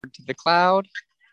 to the cloud.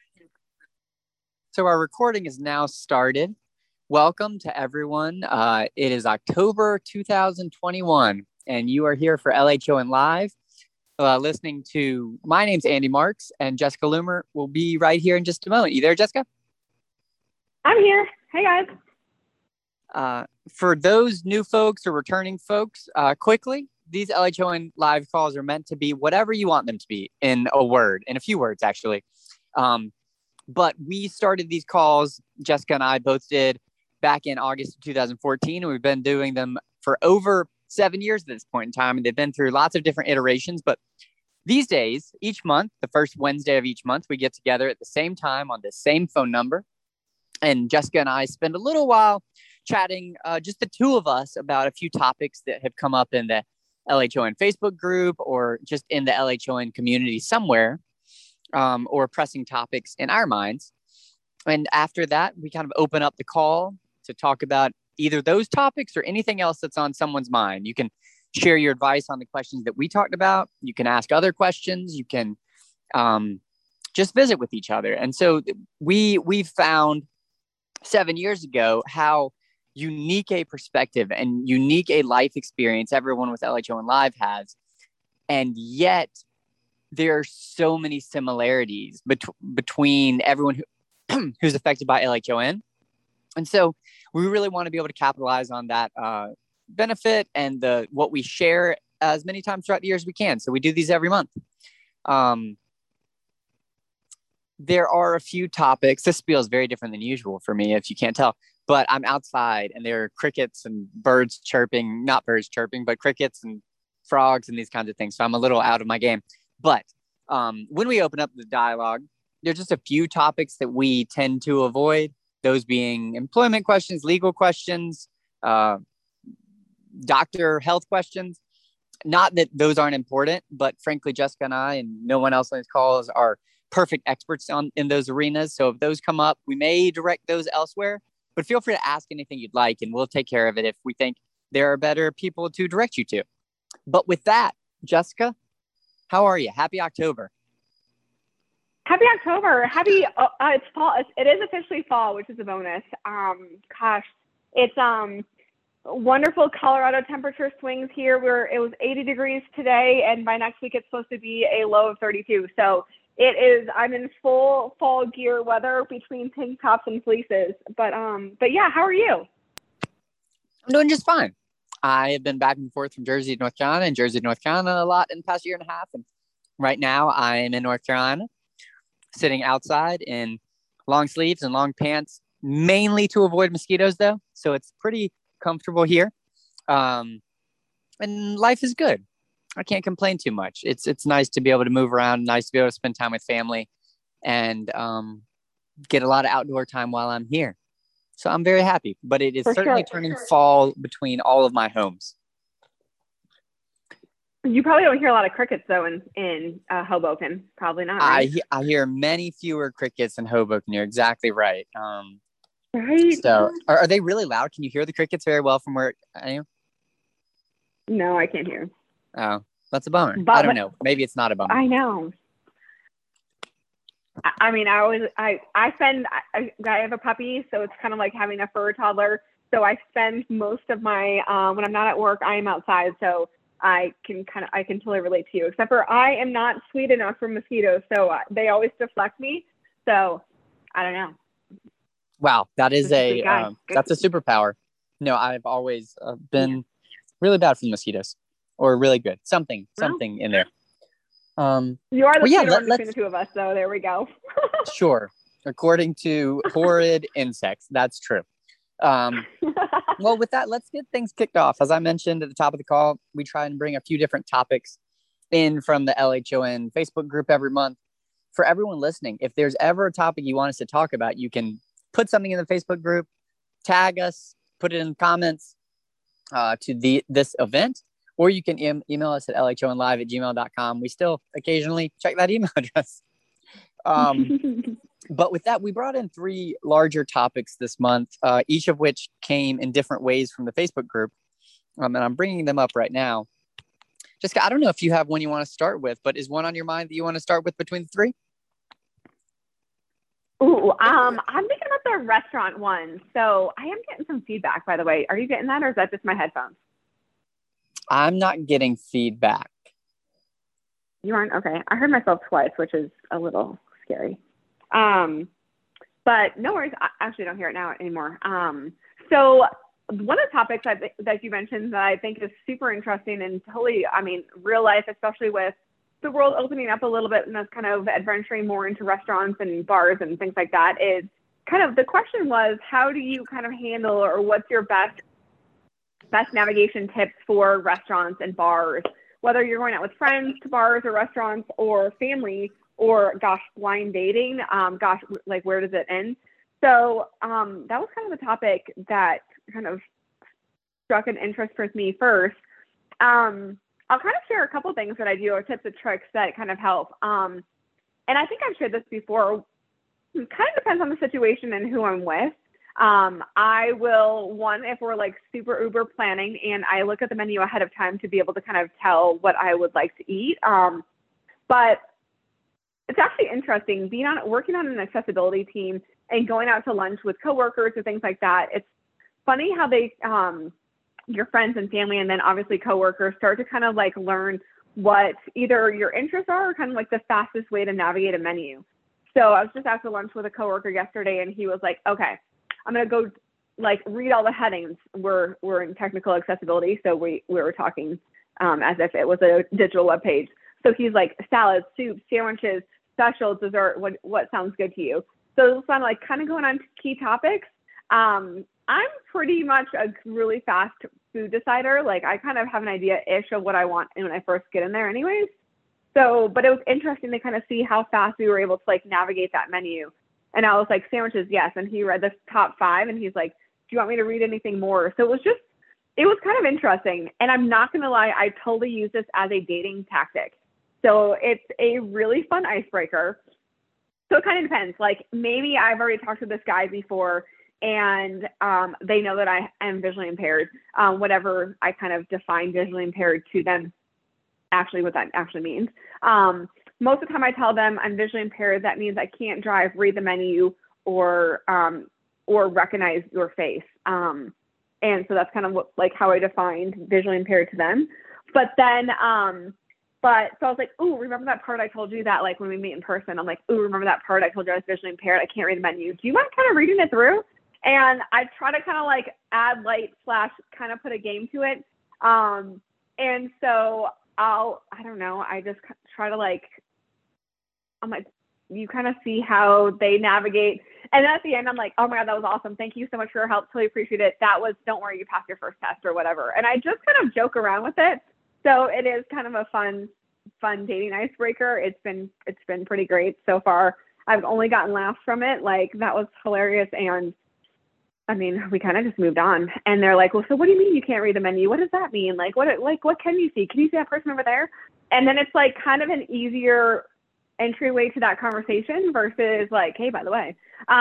So our recording is now started. Welcome to everyone. It is October 2021, and you are here for LHON Live, listening to, my name's Andy Marks, and Jessica Loomer will be right here in just a moment. You there, Jessica? I'm here. Hey, guys. For those new folks or returning folks, quickly, these LHON Live calls are meant to be whatever you want them to be in a few words, actually. But we started these calls, Jessica and I both did, back in August of 2014, and we've been doing them for over 7 years at this point in time, and they've been through lots of different iterations. But these days, each month, the first Wednesday of each month, we get together at the same time on the same phone number, and Jessica and I spend a little while chatting, just the two of us, about a few topics that have come up in the LHON Facebook group or just in the LHON community somewhere, or pressing topics in our minds. And after that, we kind of open up the call to talk about either those topics or anything else that's on someone's mind. You can share your advice on the questions that we talked about. You can ask other questions. You can just visit with each other. And so we found 7 years ago how unique a perspective and unique a life experience everyone with LHON Live has. And yet there are so many similarities between everyone who's affected by LHON. And so we really want to be able to capitalize on that benefit and what we share as many times throughout the year as we can. So we do these every month. There are a few topics. This feels very different than usual for me, if you can't tell. But I'm outside and there are crickets and birds chirping, not birds chirping, but crickets and frogs and these kinds of things. So I'm a little out of my game. But when we open up the dialogue, there's just a few topics that we tend to avoid, those being employment questions, legal questions, doctor health questions. Not that those aren't important, but frankly, Jessica and I and no one else on these calls are perfect experts in those arenas. So if those come up, we may direct those elsewhere. But feel free to ask anything you'd like, and we'll take care of it if we think there are better people to direct you to. But with that, Jessica, how are you? Happy October. Happy October. Happy, it's fall. It is officially fall, which is a bonus. It's wonderful Colorado temperature swings here. It was 80 degrees today, and by next week, it's supposed to be a low of 32. So I'm in full fall gear weather between tank tops and fleeces. But yeah, how are you? I'm doing just fine. I have been back and forth from Jersey to North Carolina and Jersey to North Carolina a lot in the past year and a half. And right now I am in North Carolina, sitting outside in long sleeves and long pants, mainly to avoid mosquitoes though. So it's pretty comfortable here. And life is good. I can't complain too much. It's nice to be able to move around, nice to be able to spend time with family and get a lot of outdoor time while I'm here. So I'm very happy, but it is certainly turning fall between all of my homes. You probably don't hear a lot of crickets though in Hoboken. Probably not. Right? I hear many fewer crickets in Hoboken. You're exactly right. Right. So are they really loud? Can you hear the crickets very well from where I am? No, I can't hear. Oh, that's a bummer. I don't know. Maybe it's not a bummer. I know. I mean, I have a puppy, so it's kind of like having a fur toddler. So I spend most of my, when I'm not at work, I am outside. So I can totally relate to you, except for I am not sweet enough for mosquitoes. So they always deflect me. So I don't know. Wow. That is that's a superpower. No, I've always been really bad for the mosquitoes, or really good. Something in there. You are the one between the two of us, so there we go. Sure. According to horrid insects, that's true. Well, with that, let's get things kicked off. As I mentioned at the top of the call, we try and bring a few different topics in from the LHON Facebook group every month. For everyone listening, if there's ever a topic you want us to talk about, you can put something in the Facebook group, tag us, put it in the comments to this event. Or you can email us at lhonlive@gmail.com. We still occasionally check that email address. But with that, we brought in 3 larger topics this month, each of which came in different ways from the Facebook group. And I'm bringing them up right now. Jessica, I don't know if you have one you want to start with, but is one on your mind that you want to start with between the 3? Ooh, I'm thinking about the restaurant one. So I am getting some feedback, by the way. Are you getting that, or is that just my headphones? I'm not getting feedback. You aren't? Okay. I heard myself twice, which is a little scary. But no worries. I actually don't hear it now anymore. So one of the topics that you mentioned that I think is super interesting and totally, I mean, real life, especially with the world opening up a little bit and us kind of adventuring more into restaurants and bars and things like that, is kind of the question was, how do you kind of handle, or what's your best navigation tips for restaurants and bars, whether you're going out with friends to bars or restaurants, or family, or gosh, blind dating. Gosh, like where does it end? So that was kind of the topic that kind of struck an interest with me first. I'll kind of share a couple things that I do, or tips and tricks that kind of help. And I think I've shared this before. It kind of depends on the situation and who I'm with. I will, one, if we're like super uber planning and I look at the menu ahead of time to be able to kind of tell what I would like to eat. But it's actually interesting working on an accessibility team and going out to lunch with coworkers or things like that. It's funny how they, your friends and family, and then obviously coworkers, start to kind of like learn what either your interests are, or kind of like the fastest way to navigate a menu. So I was just out to lunch with a coworker yesterday, and he was like, okay, I'm going to go like read all the headings. We're in technical accessibility. So we were talking as if it was a digital web page. So he's like, salads, soup, sandwiches, special, dessert, what sounds good to you? So I'm like kind of going on key topics. I'm pretty much a really fast food decider. Like I kind of have an idea-ish of what I want when I first get in there anyways. So, but it was interesting to kind of see how fast we were able to like navigate that menu. And I was like, sandwiches, yes. And he read the top 5 and he's like, do you want me to read anything more? So it was kind of interesting. And I'm not going to lie, I totally use this as a dating tactic. So it's a really fun icebreaker. So it kind of depends. Like maybe I've already talked to this guy before and they know that I am visually impaired, whatever I kind of define visually impaired to them, actually what that actually means. Most of the time I tell them I'm visually impaired. That means I can't drive, read the menu, or recognize your face. And so that's kind of what, like how I defined visually impaired to them. But then, so I was like, ooh, remember that part I told you that like when we meet in person, I'm like, ooh, remember that part I told you I was visually impaired? I can't read the menu. Do you mind kind of reading it through? And I try to kind of like add light / kind of put a game to it. And so I don't know, I just try to like, I'm like, you kind of see how they navigate. And then at the end, I'm like, oh my God, that was awesome. Thank you so much for your help. Totally appreciate it. Don't worry, you passed your first test or whatever. And I just kind of joke around with it. So it is kind of a fun dating icebreaker. It's been pretty great so far. I've only gotten laughs from it. Like that was hilarious. And I mean, we kind of just moved on, and they're like, well, so what do you mean you can't read the menu? What does that mean? Like, what can you see? Can you see that person over there? And then it's like kind of an easier entryway to that conversation versus like, hey, by the way.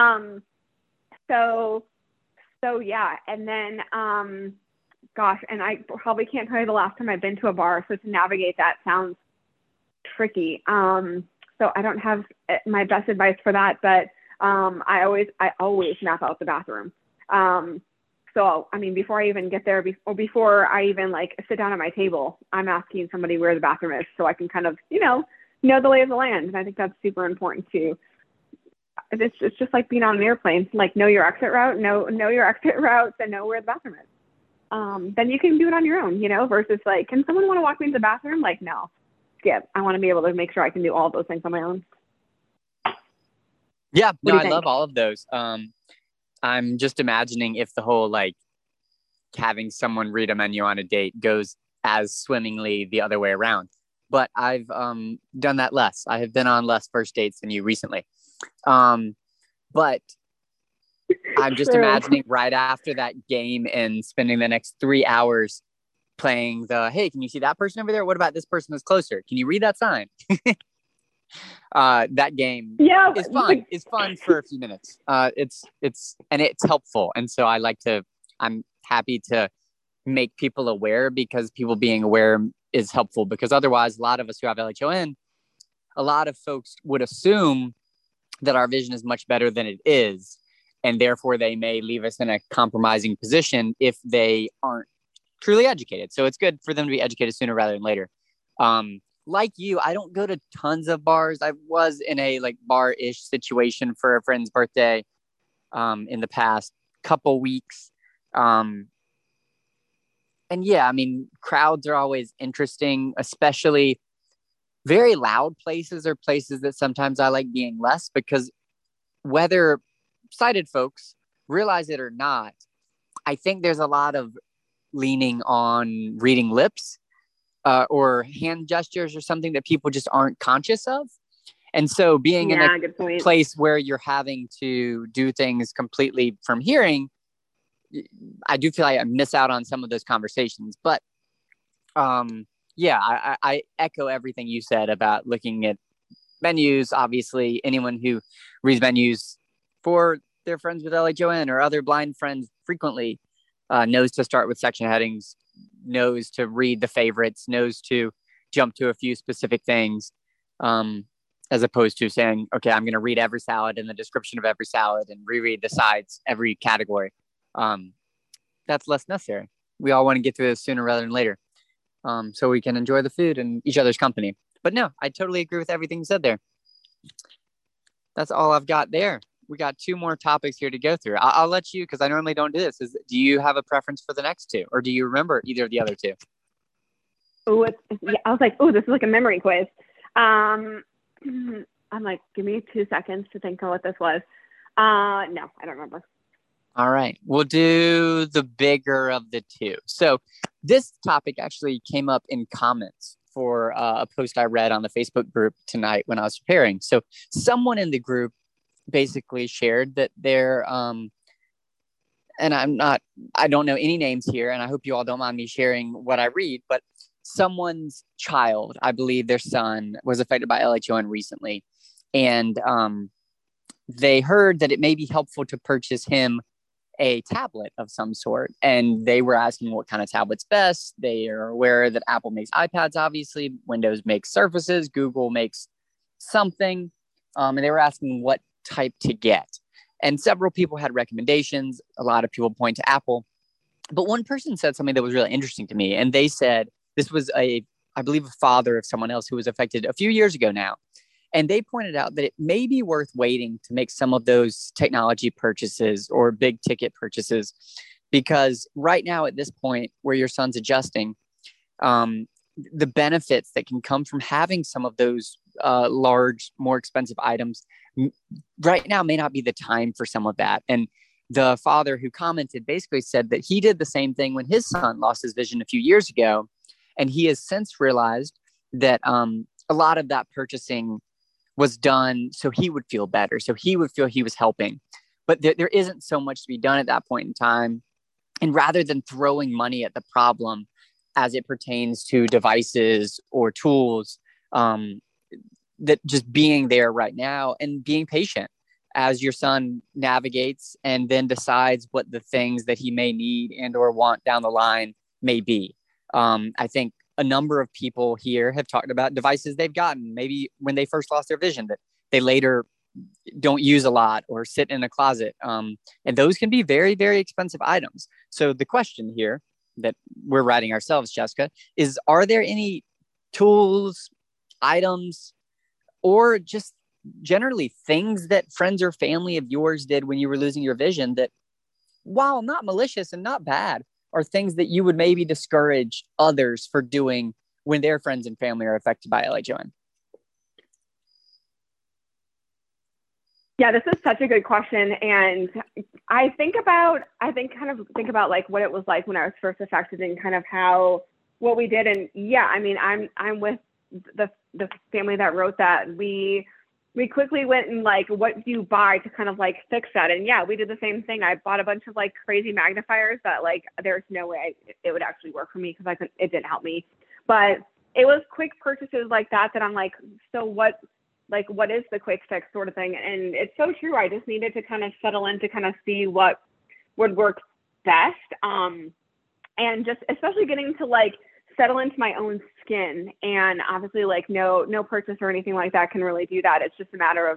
So yeah. And then, gosh, and I probably can't tell you the last time I've been to a bar. So to navigate that sounds tricky. So I don't have my best advice for that, but I always map out the bathroom. So, I mean, before I even get there, before I even like sit down at my table, I'm asking somebody where the bathroom is so I can kind of, know the lay of the land. And I think that's super important too. It's just like being on an airplane, like know your exit route, know your exit routes, and know where the bathroom is. Then you can do it on your own, versus like, can someone want to walk me to the bathroom? Like, no, skip. I want to be able to make sure I can do all of those things on my own. Yeah, no, I love all of those. I'm just imagining if the whole like having someone read a menu on a date goes as swimmingly the other way around. But I've done that less. I have been on less first dates than you recently. But I'm just imagining right after that game and spending the next 3 hours playing hey, can you see that person over there? What about this person that's closer? Can you read that sign? That game is fun. It's fun for a few minutes. It's helpful. And so I'm happy to make people aware, because people being aware is helpful, because otherwise a lot of us who have LHON, a lot of folks would assume that our vision is much better than it is. And therefore, they may leave us in a compromising position if they aren't truly educated. So it's good for them to be educated sooner rather than later. Like you, I don't go to tons of bars. I was in a like bar-ish situation for a friend's birthday in the past couple weeks. And yeah, I mean, crowds are always interesting, especially very loud places or places that sometimes I like being less, because whether sighted folks realize it or not, I think there's a lot of leaning on reading lips or hand gestures or something that people just aren't conscious of. And so being in a place where you're having to do things completely from hearing, I do feel like I miss out on some of those conversations. But yeah, I echo everything you said about looking at menus. Obviously, anyone who reads menus for their friends with LHON or other blind friends frequently knows to start with section headings, knows to read the favorites, knows to jump to a few specific things, as opposed to saying, okay, I'm going to read every salad and the description of every salad and reread the sides, every category. That's less necessary. We all want to get through this sooner rather than later, so we can enjoy the food and each other's company. But no, I totally agree with everything you said there. That's all I've got there. We got 2 more topics here to go through. I'll let you, because I normally don't do this. Do you have a preference for the next 2, or do you remember either of the other 2? Oh, yeah, I was like, oh, this is like a memory quiz. I'm like, give me 2 seconds to think of what this was. No, I don't remember. All right, we'll do the bigger of the 2. So this topic actually came up in comments for a post I read on the Facebook group tonight when I was preparing. So someone in the group basically shared that they're and I don't know any names here, and I hope you all don't mind me sharing what I read, but someone's child, I believe their son, was affected by LHON recently, and they heard that it may be helpful to purchase him a tablet of some sort, and they were asking what kind of tablet's best. They are aware that Apple makes iPads, obviously, Windows makes Surfaces, Google makes something, and they were asking what type to get. And several people had recommendations. A lot of people point to Apple. But one person said something that was really interesting to me. And they said, this was I believe, a father of someone else who was affected a few years ago now. And they pointed out that it may be worth waiting to make some of those technology purchases or big ticket purchases, because right now at this point where your son's adjusting, the benefits that can come from having some of those large, more expensive items right now may not be the time for some of that. And the father who commented basically said that he did the same thing when his son lost his vision a few years ago. And he has since realized that a lot of that purchasing was done so he would feel better, so he would feel he was helping. But there isn't so much to be done at that point in time. And rather than throwing money at the problem as it pertains to devices or tools, that just being there right now and being patient as your son navigates and then decides what the things that he may need and or want down the line may be. I think a number of people here have talked about devices they've gotten maybe when they first lost their vision that they later don't use a lot or sit in a closet. And those can be very, very expensive items. So the question here that we're writing ourselves, Jessica, is, are there any tools, items, or just generally things that friends or family of yours did when you were losing your vision that, while not malicious and not bad, are things that you would maybe discourage others for doing when their friends and family are affected by LHON? Yeah, this is such a good question. And I think about like what it was like when I was first affected and kind of what we did. And yeah, I mean, I'm with the family that wrote that. We quickly went and like, what do you buy to kind of like fix that? And yeah, we did the same thing. I bought a bunch of like crazy magnifiers that like, there's no way it would actually work for me because it didn't help me. But it was quick purchases like that I'm like, so what is the quick fix sort of thing? And it's so true. I just needed to kind of settle in to kind of see what would work best. And just especially getting to like settle into my own skin, and obviously like no purchase or anything like that can really do that. It's just a matter of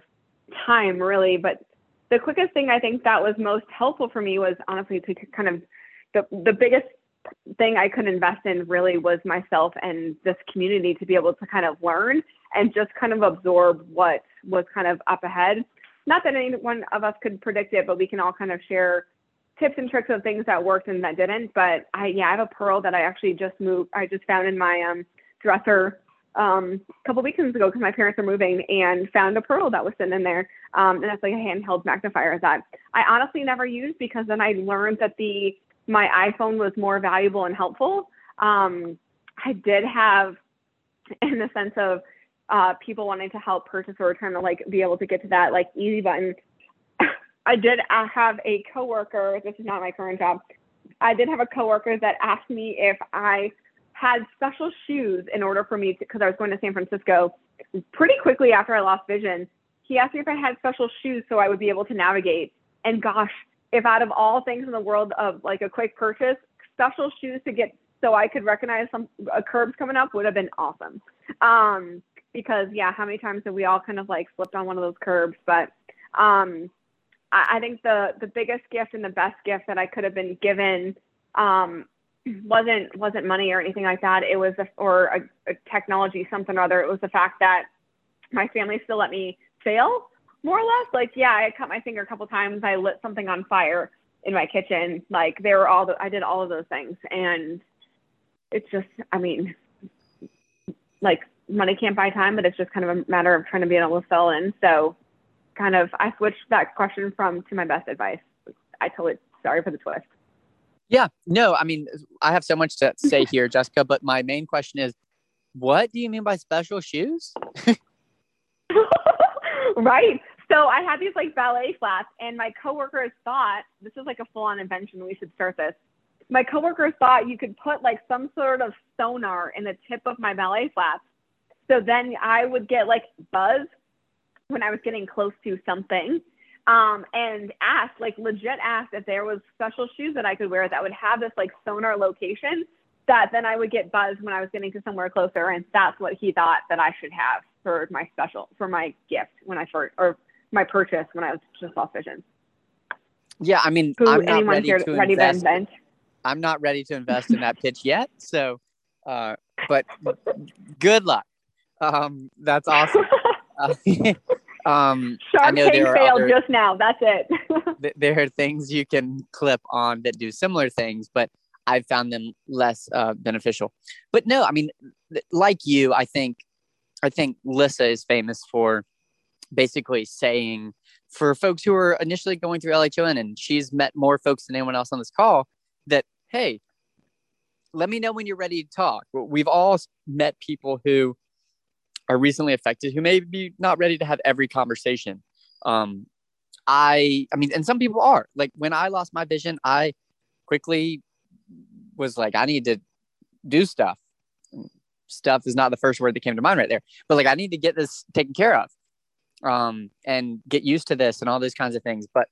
time really, but the quickest thing I think that was most helpful for me was honestly to kind of the biggest thing I could invest in really was myself and this community to be able to kind of learn and just kind of absorb what was kind of up ahead. Not that any one of us could predict it, but we can all kind of share tips and tricks of things that worked and that didn't. But I have a pearl that I actually just found in my dresser a couple weekends ago because my parents are moving, and found a pearl that was sitting in there. And it's like a handheld magnifier that I honestly never used, because then I learned that my iPhone was more valuable and helpful. I did have, in the sense of people wanting to help purchase or trying to like be able to get to that like easy button. I did have a coworker. This is not my current job. I did have a coworker that asked me if I had special shoes in order for me to, because I was going to San Francisco pretty quickly after I lost vision. He asked me if I had special shoes so I would be able to navigate. And gosh, if out of all things in the world of like a quick purchase, special shoes to get so I could recognize a curbs coming up would have been awesome. Because how many times have we all kind of like slipped on one of those curbs? But I think the biggest gift and the best gift that I could have been given wasn't money or anything like that. It was a technology, something or other. It was the fact that my family still let me fail, more or less. Like, I cut my finger a couple times. I lit something on fire in my kitchen. Like, I did all of those things. And it's just, I mean, like, money can't buy time, but it's just kind of a matter of trying to be able to fill in. So kind of, I switched that question to my best advice. Sorry for the twist. Yeah, no, I mean, I have so much to say here, Jessica, but my main question is, what do you mean by special shoes? Right. So I had these like ballet flats, and my coworkers thought, this is like a full-on invention, we should start this. My coworkers thought you could put like some sort of sonar in the tip of my ballet flats. So then I would get like buzz when I was getting close to something, and legit asked if there was special shoes that I could wear that would have this like sonar location, that then I would get buzz when I was getting to somewhere closer. And that's what he thought that I should have for my gift or my purchase when I was just lost vision. Yeah, I mean, I'm not ready to invest. I'm not ready to invest in that pitch yet. So, but good luck. That's awesome. Shark Tank failed just now. That's it. There are things you can clip on that do similar things, but I've found them less beneficial. But no, I mean, like you, I think Lissa is famous for basically saying, for folks who are initially going through LHON, and she's met more folks than anyone else on this call, that, hey, let me know when you're ready to talk. We've all met people who are recently affected who may be not ready to have every conversation. I mean, and some people are. Like, when I lost my vision, I quickly was like, I need to do stuff. Stuff is not the first word that came to mind right there, but like, I need to get this taken care of, and get used to this and all those kinds of things. But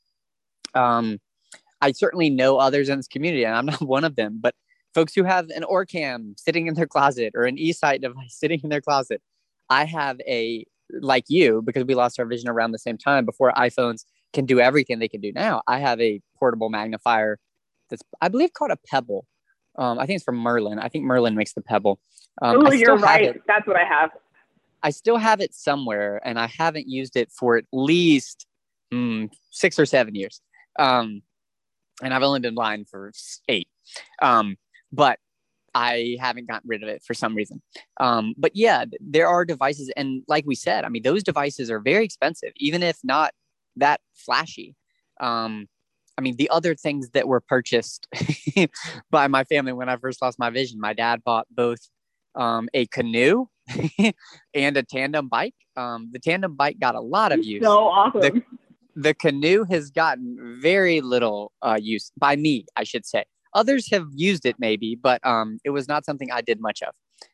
I certainly know others in this community, and I'm not one of them, but folks who have an Orcam sitting in their closet or an eSight device sitting in their closet. I have like you, because we lost our vision around the same time, before iPhones can do everything they can do now. I have a portable magnifier that's, I believe, called a Pebble. I think it's from Merlin. I think Merlin makes the Pebble. You're right. That's what I have. I still have it somewhere, and I haven't used it for at least 6 or 7 years. And I've only been blind for 8. But I haven't gotten rid of it for some reason. But yeah, there are devices. And like we said, I mean, those devices are very expensive, even if not that flashy. I mean, the other things that were purchased by my family when I first lost my vision, my dad bought both a canoe and a tandem bike. The tandem bike got a lot of use. So awesome. The canoe has gotten very little use by me, I should say. Others have used it maybe, but it was not something I did much of.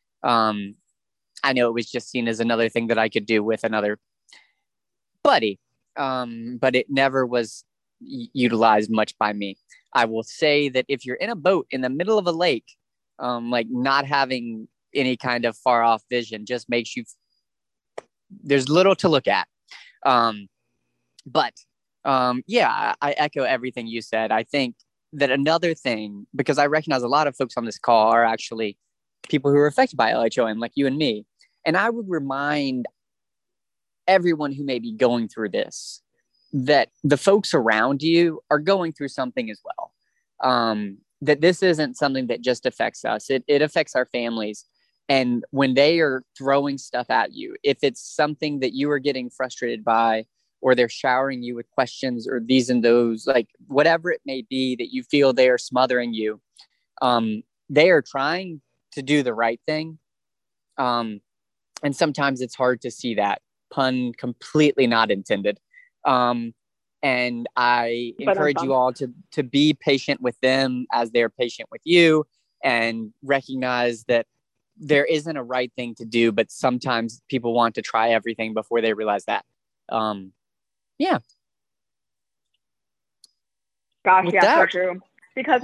I know it was just seen as another thing that I could do with another buddy, but it never was utilized much by me. I will say that if you're in a boat in the middle of a lake, like, not having any kind of far off vision just makes you, there's little to look at. But yeah, I echo everything you said. I think that another thing, because I recognize a lot of folks on this call are actually people who are affected by LHON, like you and me. And I would remind everyone who may be going through this that the folks around you are going through something as well. That this isn't something that just affects us, it affects our families. And when they are throwing stuff at you, if it's something that you are getting frustrated by, or they're showering you with questions or these and those, like whatever it may be that you feel they are smothering you, they are trying to do the right thing. And sometimes it's hard to see that, pun completely not intended. And I encourage you all to be patient with them as they're patient with you, and recognize that there isn't a right thing to do, but sometimes people want to try everything before they realize that. Yeah. Gosh, yeah, so true. Because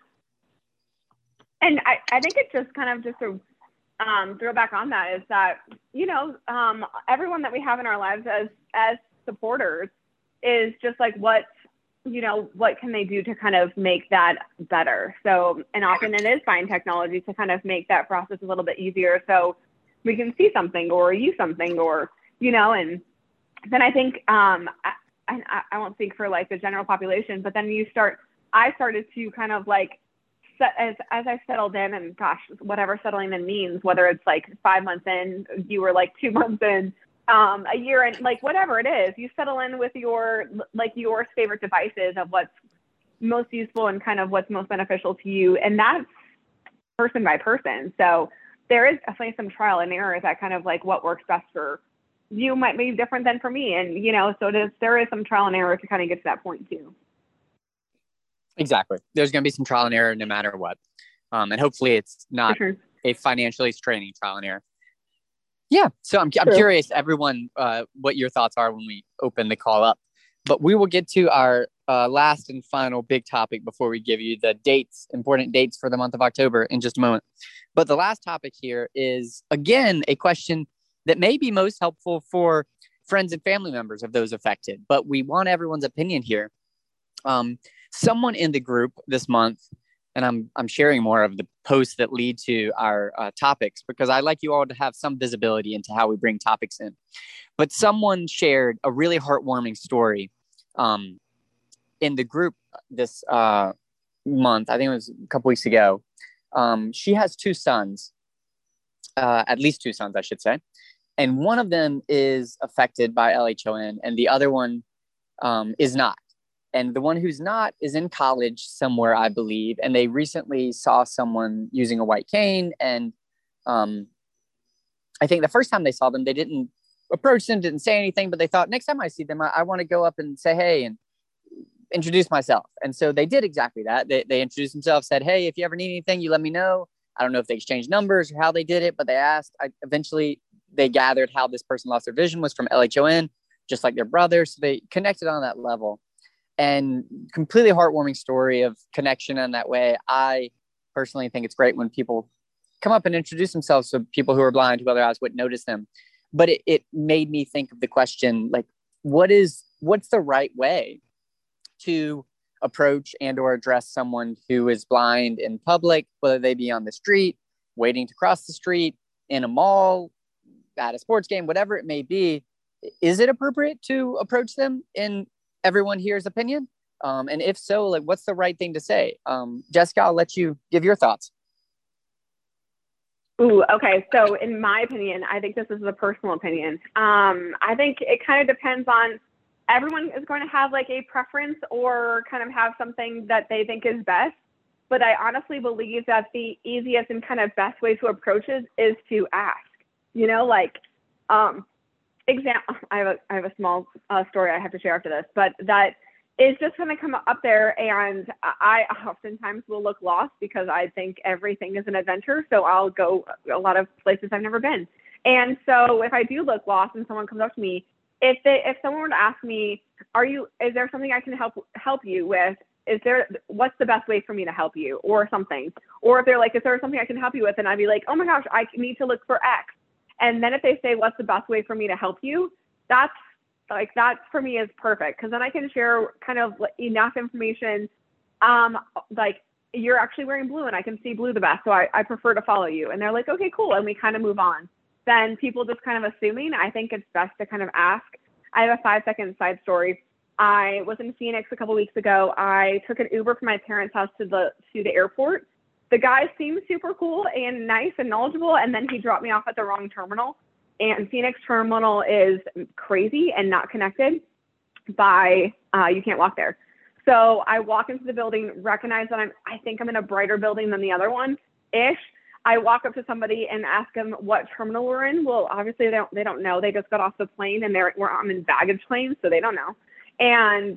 and I think it's just kind of just to throw back on that is that, you know, everyone that we have in our lives as supporters is just like, what can they do to kind of make that better? So, and often it is find technology to kind of make that process a little bit easier, so we can see something or use something, or, you know, and then I think, I won't speak for like the general population, but then I started to kind of like, as I settled in, and gosh, whatever settling in means, whether it's like 5 months in, you were like 2 months in, a year in, like whatever it is, you settle in with your favorite devices of what's most useful and kind of what's most beneficial to you. And that's person by person. So there is definitely some trial and error that kind of like what works best for you might be different than for me. And, you know, so there is some trial and error to kind of get to that point too. Exactly. There's going to be some trial and error no matter what. And hopefully it's not a financially straining trial and error. Yeah. So I'm curious, everyone, what your thoughts are when we open the call up. But we will get to our last and final big topic before we give you the important dates for the month of October in just a moment. But the last topic here is, again, a question that may be most helpful for friends and family members of those affected. But we want everyone's opinion here. Someone in the group this month, and I'm sharing more of the posts that lead to our topics, because I like you all to have some visibility into how we bring topics in. But someone shared a really heartwarming story in the group this month. I think it was a couple weeks ago. She has 2 sons, at least 2 sons, I should say. And one of them is affected by LHON, and the other one is not. And the one who's not is in college somewhere, I believe. And they recently saw someone using a white cane. And I think the first time they saw them, they didn't approach them, didn't say anything, but they thought, next time I see them, I want to go up and say, hey, and introduce myself. And so they did exactly that. They introduced themselves, said, hey, if you ever need anything, you let me know. I don't know if they exchanged numbers or how they did it, but they asked. Eventually, they gathered how this person lost their vision was from LHON, just like their brother. So they connected on that level. And completely heartwarming story of connection in that way. I personally think it's great when people come up and introduce themselves to people who are blind, who otherwise wouldn't notice them. But it made me think of the question, like, what's the right way to approach and or address someone who is blind in public, whether they be on the street, waiting to cross the street, in a mall, at a sports game, whatever it may be. Is it appropriate to approach them in everyone here's opinion? And if so, like, what's the right thing to say? Jessica, I'll let you give your thoughts. Ooh, okay. So in my opinion, I think this is a personal opinion. I think it kind of depends on, everyone is going to have like a preference or kind of have something that they think is best. But I honestly believe that the easiest and kind of best way to approach it is to ask, you know, like, example, I have a small story I have to share after this, but that is just going to come up there, and I oftentimes will look lost because I think everything is an adventure. So I'll go a lot of places I've never been. And so if I do look lost and someone comes up to me, if someone were to ask me, is there something I can help you with? What's the best way for me to help you, or something? Or if they're like, is there something I can help you with? And I'd be like, oh my gosh, I need to look for X. And then if they say, what's the best way for me to help you? That's Like that for me is perfect because then I can share kind of enough information. Like you're actually wearing blue and I can see blue the best. So I prefer to follow you. And they're like, okay, cool. And we kind of move on. Then people just kind of assuming, I think it's best to kind of ask. I have a 5-second side story. I was in Phoenix a couple weeks ago. I took an Uber from my parents' house to the airport. The guy seemed super cool and nice and knowledgeable. And then he dropped me off at the wrong terminal. And Phoenix terminal is crazy and not connected by, you can't walk there. So I walk into the building, recognize that I think I'm in a brighter building than the other one-ish. I walk up to somebody and ask them what terminal we're in. Well, obviously they don't know. They just got off the plane and I'm in baggage claim, so they don't know. And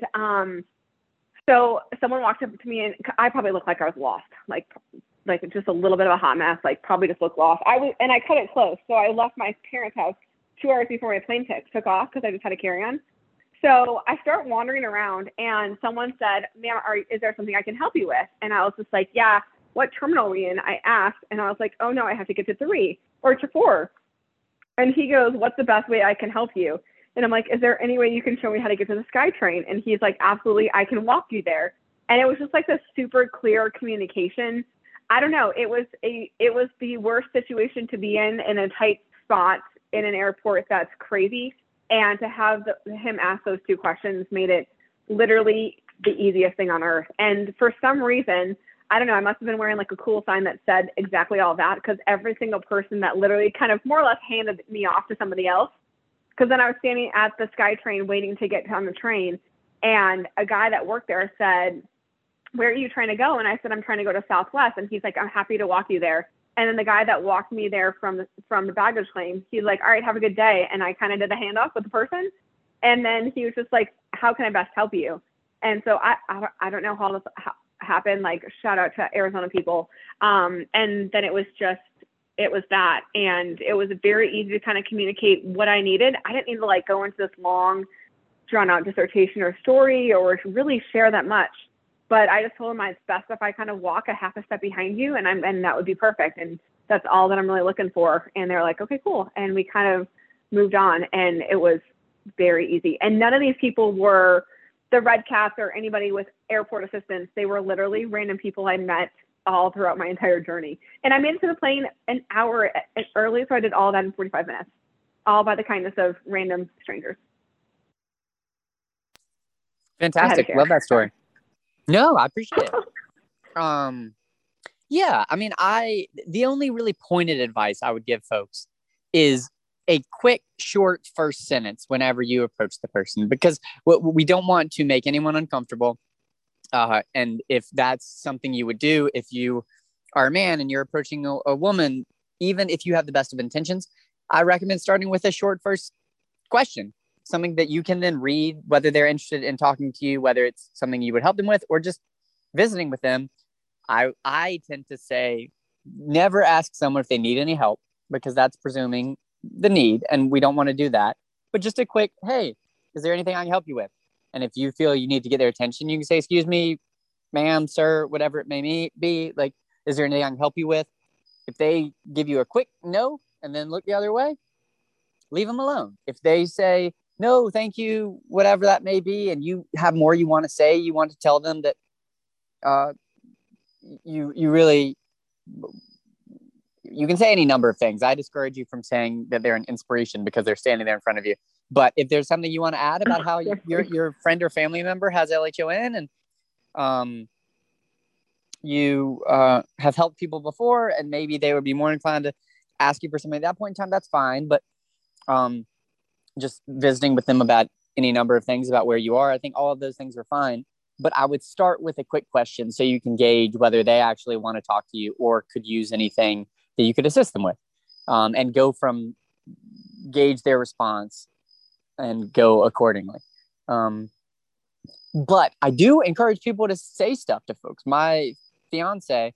so someone walked up to me and I probably looked like I was lost, like just a little bit of a hot mess, like probably just looked lost. And I cut it close. So I left my parents' house 2 hours before my plane took off because I just had a carry-on. So I start wandering around and someone said, ma'am, is there something I can help you with? And I was just like, yeah, what terminal are we in? I asked and I was like, oh no, I have to get to 3 or to 4. And he goes, what's the best way I can help you? And I'm like, is there any way you can show me how to get to the SkyTrain? And he's like, absolutely, I can walk you there. And it was just like this super clear communication. I don't know. It was the worst situation to be in a tight spot in an airport that's crazy. And to have him ask those 2 questions made it literally the easiest thing on earth. And for some reason, I don't know, I must have been wearing like a cool sign that said exactly all that because every single person that literally kind of more or less handed me off to somebody else. Because then I was standing at the SkyTrain waiting to get on the train. And a guy that worked there said, where are you trying to go? And I said, I'm trying to go to Southwest. And he's like, I'm happy to walk you there. And then the guy that walked me there from the baggage claim, he's like, all right, have a good day. And I kind of did the handoff with the person. And then he was just like, how can I best help you? And so I don't know how this happened. Like, shout out to Arizona people. And then it was that. And it was very easy to kind of communicate what I needed. I didn't need to like go into this long, drawn out dissertation or story or to really share that much. But I just told him it's best if I kind of walk a half a step behind you and that would be perfect. And that's all that I'm really looking for. And they're like, okay, cool. And we kind of moved on and it was very easy. And none of these people were the red caps or anybody with airport assistance. They were literally random people I met all throughout my entire journey. And I made it to the plane an hour early. So I did all that in 45 minutes, all by the kindness of random strangers. Fantastic. Love that story. No, I appreciate it. Yeah, I mean, the only really pointed advice I would give folks is a quick, short first sentence whenever you approach the person, because we don't want to make anyone uncomfortable. And if that's something you would do, if you are a man and you're approaching a woman, even if you have the best of intentions, I recommend starting with a short first question. Something that you can then read, whether they're interested in talking to you, whether it's something you would help them with or just visiting with them. I tend to say, never ask someone if they need any help, because that's presuming the need, and we don't want to do that. But just a quick, hey, is there anything I can help you with? And if you feel you need to get their attention, you can say, excuse me, ma'am, sir, whatever it may be, like, is there anything I can help you with? If they give you a quick no and then look the other way, leave them alone. If they say, no, thank you, whatever that may be, and you have more you want to say, you want to tell them that you really, you can say any number of things. I discourage you from saying that they're an inspiration because they're standing there in front of you. But if there's something you want to add about how your friend or family member has LHON and you have helped people before, and maybe they would be more inclined to ask you for something at that point in time, that's fine. But just visiting with them about any number of things about where you are, I think all of those things are fine. But I would start with a quick question so you can gauge whether they actually want to talk to you or could use anything that you could assist them with, and go from gauge their response and go accordingly. But I do encourage people to say stuff to folks. My fiance,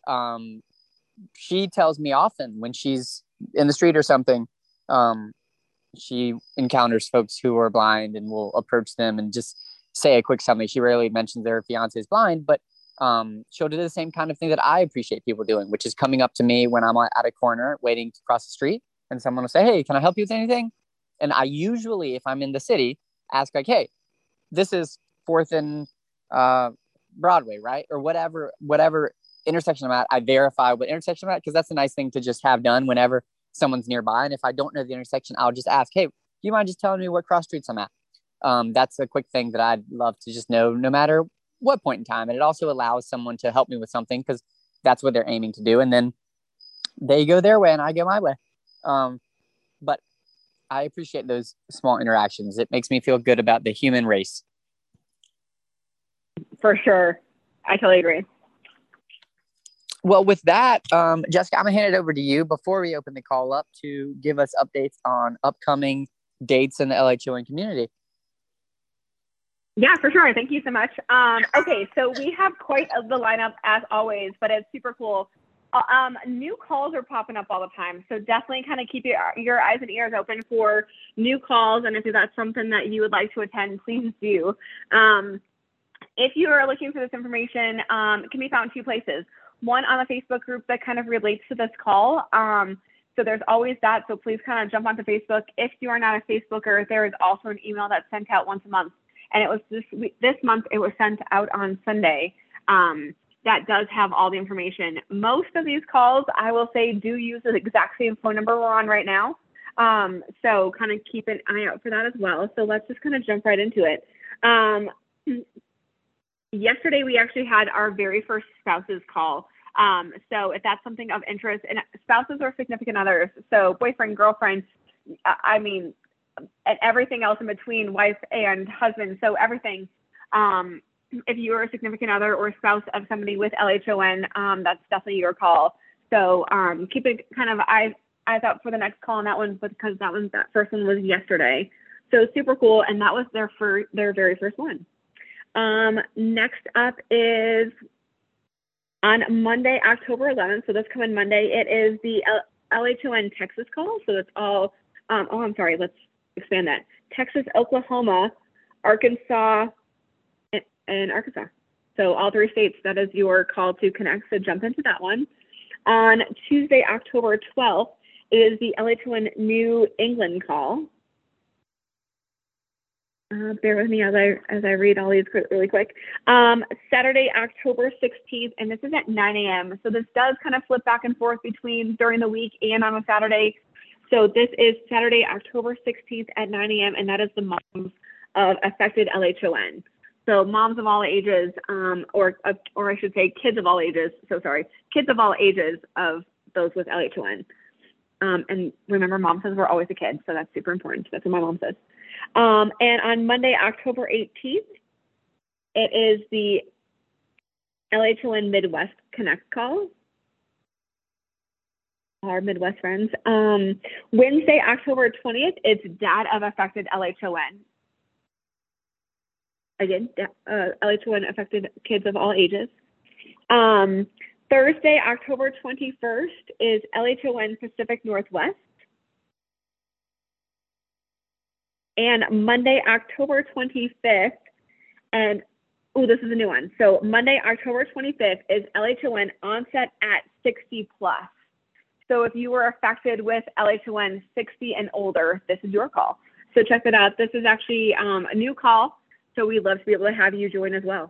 she tells me often when she's in the street or something, she encounters folks who are blind and will approach them and just say a quick something. She rarely mentions their fiance is blind, but she'll do the same kind of thing that I appreciate people doing, which is coming up to me when I'm at a corner waiting to cross the street, and someone will say, hey, can I help you with anything? And I usually, if I'm in the city, ask like, hey, this is 4th and Broadway, right? Or whatever intersection I'm at, I verify what intersection I'm at, because that's a nice thing to just have done whenever someone's nearby. And if I don't know the intersection, I'll just ask, hey, do you mind just telling me what cross streets I'm at? That's a quick thing that I'd love to just know no matter what point in time. And it also allows someone to help me with something because that's what they're aiming to do. And then they go their way and I go my way. But I appreciate those small interactions. It makes me feel good about the human race. For sure. I totally agree. Well, with that, Jessica, I'm going to hand it over to you before we open the call up to give us updates on upcoming dates in the LHON community. Yeah, for sure. Thank you so much. Okay, so we have quite the lineup as always, but it's super cool. New calls are popping up all the time, so definitely kind of keep your eyes and ears open for new calls, and if that's something that you would like to attend, please do. If you are looking for this information, it can be found 2 places. One on the Facebook group that kind of relates to this call. So there's always that, so please kind of jump onto Facebook. If you are not a Facebooker, there is also an email that's sent out once a month. And it was this month, it was sent out on Sunday. That does have all the information. Most of these calls, I will say, do use the exact same phone number we're on right now. So kind of keep an eye out for that as well. So let's just kind of jump right into it. Yesterday, we actually had our very first spouses call. So if that's something of interest, and spouses or significant others, so boyfriend, girlfriend, I mean, and everything else in between, wife and husband, so everything. If you are a significant other or spouse of somebody with LHON, that's definitely your call. So keep it kind of eyes out for the next call on that one, because that first one was yesterday. So super cool, and that was their very first one. Next up is on Monday, October 11th. So this coming Monday, it is the LHON Texas call. So it's all, let's expand that. Texas, Oklahoma, Arkansas, and Arkansas. So all 3 states, that is your call to connect. So jump into that one. On Tuesday, October 12th, it is the LHON New England call. Bear with me as I read all these really quick. Saturday, October 16th, and this is at 9 a.m. So this does kind of flip back and forth between during the week and on a Saturday. So this is Saturday, October 16th at 9 a.m., and that is the moms of affected LHON. So moms of all ages, or I should say kids of all ages. So sorry, kids of all ages of those with LHON. And remember, mom says we're always a kid, so that's super important. That's what my mom says. And on Monday, October 18th, it is the LHON Midwest Connect call. Our Midwest friends. Wednesday, October 20th, it's Dad of Affected LHON. Again, LHON affected kids of all ages. Thursday, October 21st is LHON Pacific Northwest. And Monday, October 25th, and this is a new one. So Monday, October 25th is LHON Onset at 60 plus. So if you were affected with LHON 60 and older, this is your call. So check that out. This is actually a new call. So we'd love to be able to have you join as well.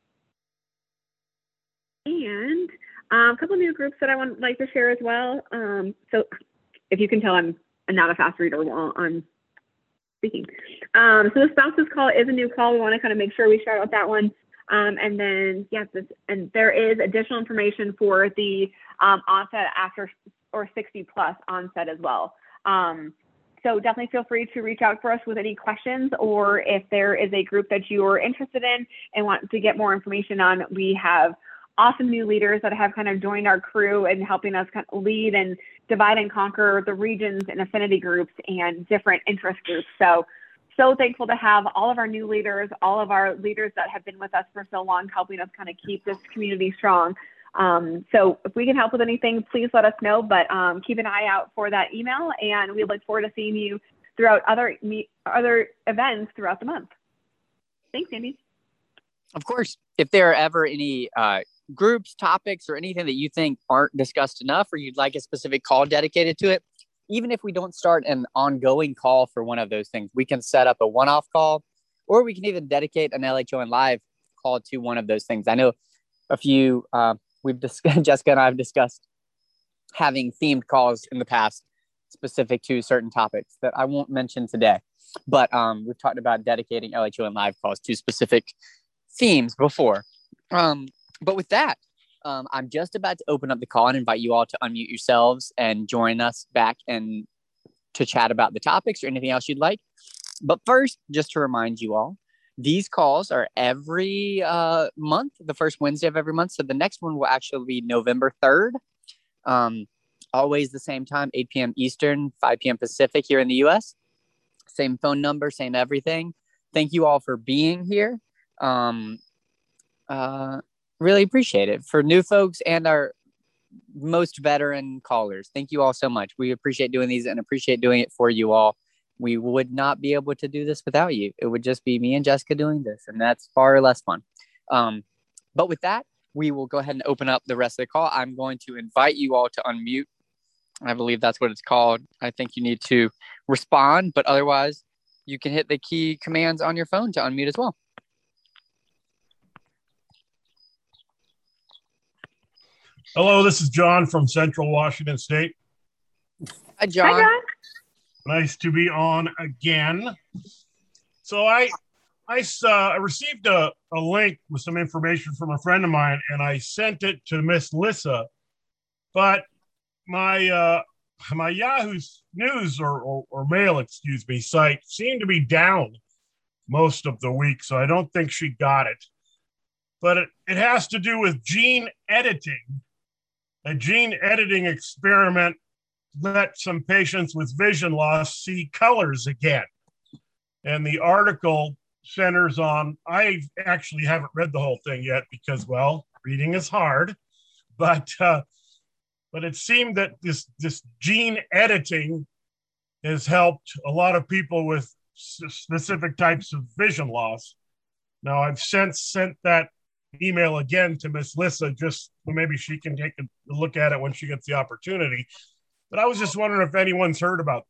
And a couple new groups that I would like to share as well. So if you can tell, I'm not a fast reader while I'm speaking. So the spouses call is a new call. We want to kind of make sure we shout out that one. And then, yes, and there is additional information for the onset after or 60 plus onset as well. So definitely feel free to reach out for us with any questions, or if there is a group that you are interested in and want to get more information on, we have awesome new leaders that have kind of joined our crew and helping us kind of lead and divide and conquer the regions and affinity groups and different interest groups. So thankful to have all of our new leaders, all of our leaders that have been with us for so long, helping us kind of keep this community strong. So if we can help with anything, please let us know, but keep an eye out for that email, and we look forward to seeing you throughout other events throughout the month. Thanks, Andy. Of course, if there are ever any groups, topics, or anything that you think aren't discussed enough, or you'd like a specific call dedicated to it, even if we don't start an ongoing call for one of those things, we can set up a one-off call, or we can even dedicate an LHON live call to one of those things. I know a few, we've discussed, Jessica and I have discussed having themed calls in the past specific to certain topics that I won't mention today. But we've talked about dedicating LHON live calls to specific themes before. But with that, I'm just about to open up the call and invite you all to unmute yourselves and join us back and to chat about the topics or anything else you'd like. But first, just to remind you all, these calls are every month, the first Wednesday of every month. So the next one will actually be November 3rd. Always the same time, 8 p.m. Eastern, 5 p.m. Pacific here in the U.S. Same phone number, same everything. Thank you all for being here. Really appreciate it. For new folks and our most veteran callers, thank you all so much. We appreciate doing these and appreciate doing it for you all. We would not be able to do this without you. It would just be me and Jessica doing this, and that's far less fun. But with that, we will go ahead and open up the rest of the call. I'm going to invite you all to unmute. I believe that's what it's called. I think you need to respond, but otherwise you can hit the key commands on your phone to unmute as well. Hello, this is John from Central Washington State. Hi, John. Hi, John. Nice to be on again. So I received a link with some information from a friend of mine, and I sent it to Miss Lissa, but my Yahoo News or Mail, site seemed to be down most of the week, so I don't think she got it. But it has to do with gene editing. A gene editing experiment let some patients with vision loss see colors again. And the article centers on, I actually haven't read the whole thing yet because, well, reading is hard, but it seemed that this gene editing has helped a lot of people with specific types of vision loss. Now, I've since sent that email again to Miss Lissa, just so maybe she can take a look at it when she gets the opportunity. But I was just wondering if anyone's heard about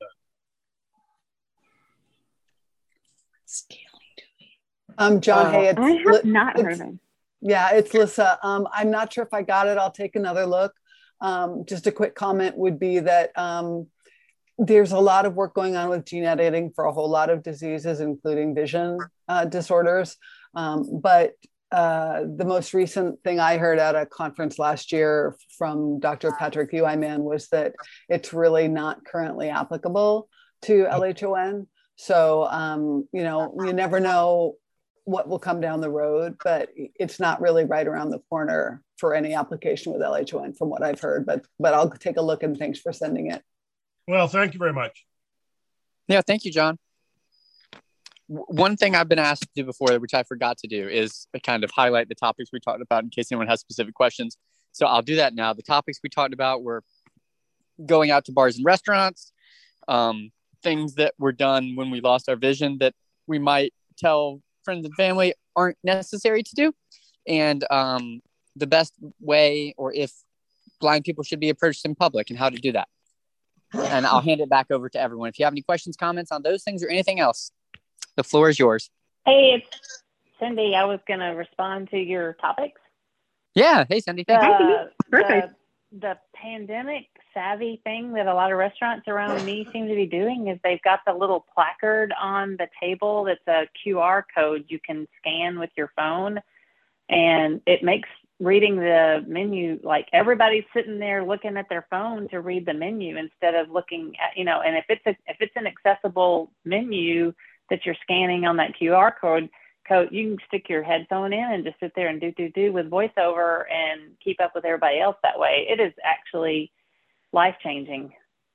that. John, hey, I have not heard of it. Yeah, it's Lissa. I'm not sure if I got it. I'll take another look. Just a quick comment would be that there's a lot of work going on with gene editing for a whole lot of diseases, including vision disorders. But the most recent thing I heard at a conference last year from Dr. Patrick Uiman was that it's really not currently applicable to LHON. So, you never know what will come down the road, but it's not really right around the corner for any application with LHON from what I've heard, but I'll take a look, and thanks for sending it. Well, thank you very much. Yeah, thank you, John. One thing I've been asked to do before, which I forgot to do, is kind of highlight the topics we talked about in case anyone has specific questions. So I'll do that now. The topics we talked about were going out to bars and restaurants, things that were done when we lost our vision that we might tell friends and family aren't necessary to do, and the best way, or if blind people should be approached in public and how to do that. And I'll hand it back over to everyone. If you have any questions, comments on those things or anything else, the floor is yours. Hey, it's Cindy. I was going to respond to your topics. Yeah. Hey, Cindy. Thank you. Perfect. The pandemic savvy thing that a lot of restaurants around me seem to be doing is they've got the little placard on the table that's a QR code you can scan with your phone. And it makes reading the menu, like everybody's sitting there looking at their phone to read the menu instead of looking at, and if it's an accessible menu that you're scanning on that QR code, you can stick your headphone in and just sit there and do with voiceover and keep up with everybody else that way. It is actually life-changing.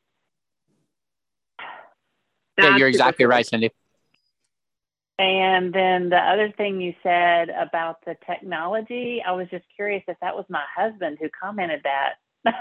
Yeah, you're exactly right, Cindy. And then the other thing you said about the technology, I was just curious if that was my husband who commented that.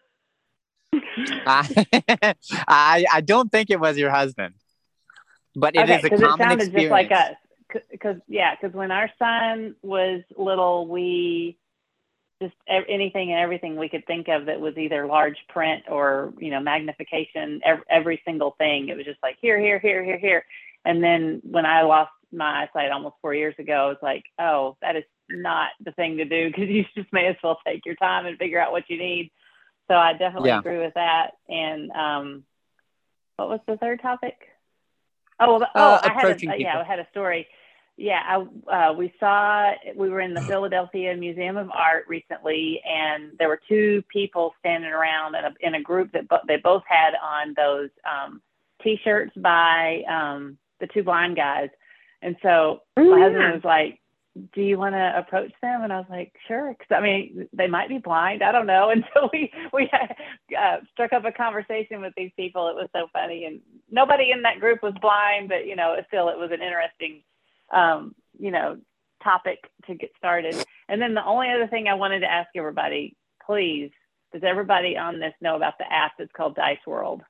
I don't think it was your husband, but it is a common experience. Just like us. Because when our son was little, we just anything and everything we could think of that was either large print or, magnification, every single thing. It was just like here, here, here, here, here. And then when I lost my eyesight almost 4 years ago, I was like, oh, that is not the thing to do, because you just may as well take your time and figure out what you need. So I definitely agree with that. And what was the third topic? I had a story. Yeah, we were in the Philadelphia Museum of Art recently, and there were two people standing around in a group that they both had on those T-shirts by the two blind guys. And so my husband was like, do you want to approach them? And I was like, sure. Because, I mean, they might be blind. I don't know. And so we struck up a conversation with these people. It was so funny. And nobody in that group was blind, but, still it was an interesting topic to get started. And then the only other thing I wanted to ask everybody, please, does everybody on this know about the app that's called Dice World?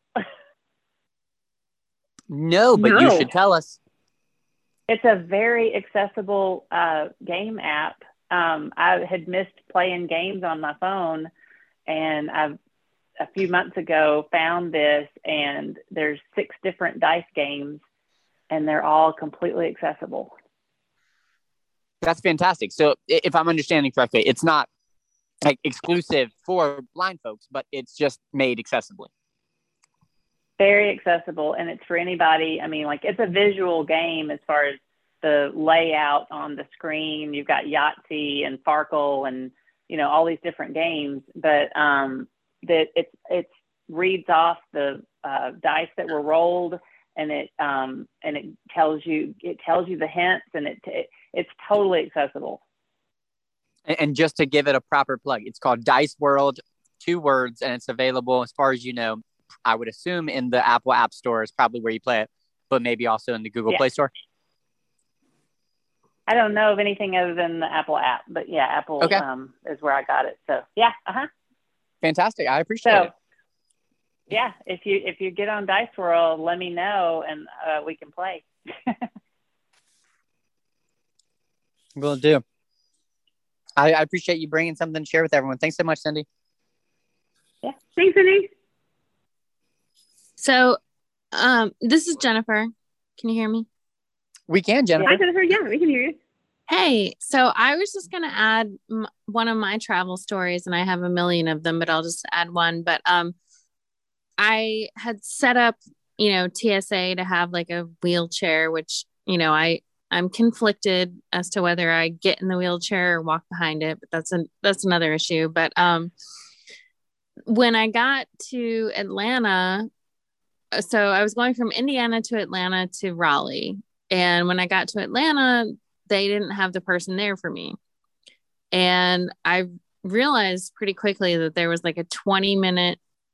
No, but you should tell us. It's a very accessible game app. I had missed playing games on my phone, and a few months ago found this, and there's 6 different dice games, and they're all completely accessible. That's fantastic. So if I'm understanding correctly, it's not like exclusive for blind folks, but it's just made accessibly. Very accessible, and it's for anybody. I mean, like, it's a visual game as far as the layout on the screen. You've got Yahtzee and Farkle and, all these different games, but that it reads off the dice that were rolled, and it tells you the hints, and it's totally accessible. And just to give it a proper plug, it's called Dice World, 2 words, and it's available, as far as you know, I would assume in the Apple App Store is probably where you play it, but maybe also in the Google Play Store. I don't know of anything other than the Apple app, but yeah, Apple is where I got it. So yeah. Fantastic. I appreciate it. Yeah. If you get on Dice World, let me know, and we can play. Will do. I appreciate you bringing something to share with everyone. Thanks so much, Cindy. Yeah. Thanks, Cindy. So, this is Jennifer. Can you hear me? We can, Jennifer. Hi, Jennifer. Yeah, we can hear you. Hey, so I was just going to add one of my travel stories, and I have a million of them, but I'll just add one. But I had set up, TSA to have like a wheelchair, which, I'm conflicted as to whether I get in the wheelchair or walk behind it, but that's another issue. But when I got to Atlanta, so I was going from Indiana to Atlanta to Raleigh. And when I got to Atlanta, they didn't have the person there for me. And I realized pretty quickly that there was like a 20-minute,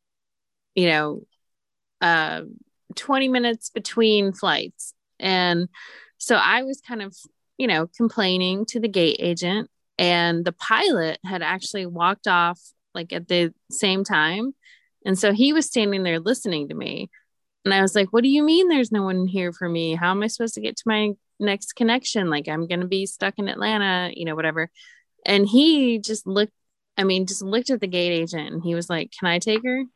20 minutes between flights. And so I was kind of, complaining to the gate agent, and the pilot had actually walked off like at the same time. And so he was standing there listening to me. And I was like, what do you mean there's no one here for me? How am I supposed to get to my next connection? Like, I'm going to be stuck in Atlanta, whatever. And he just looked at the gate agent, and he was like, can I take her?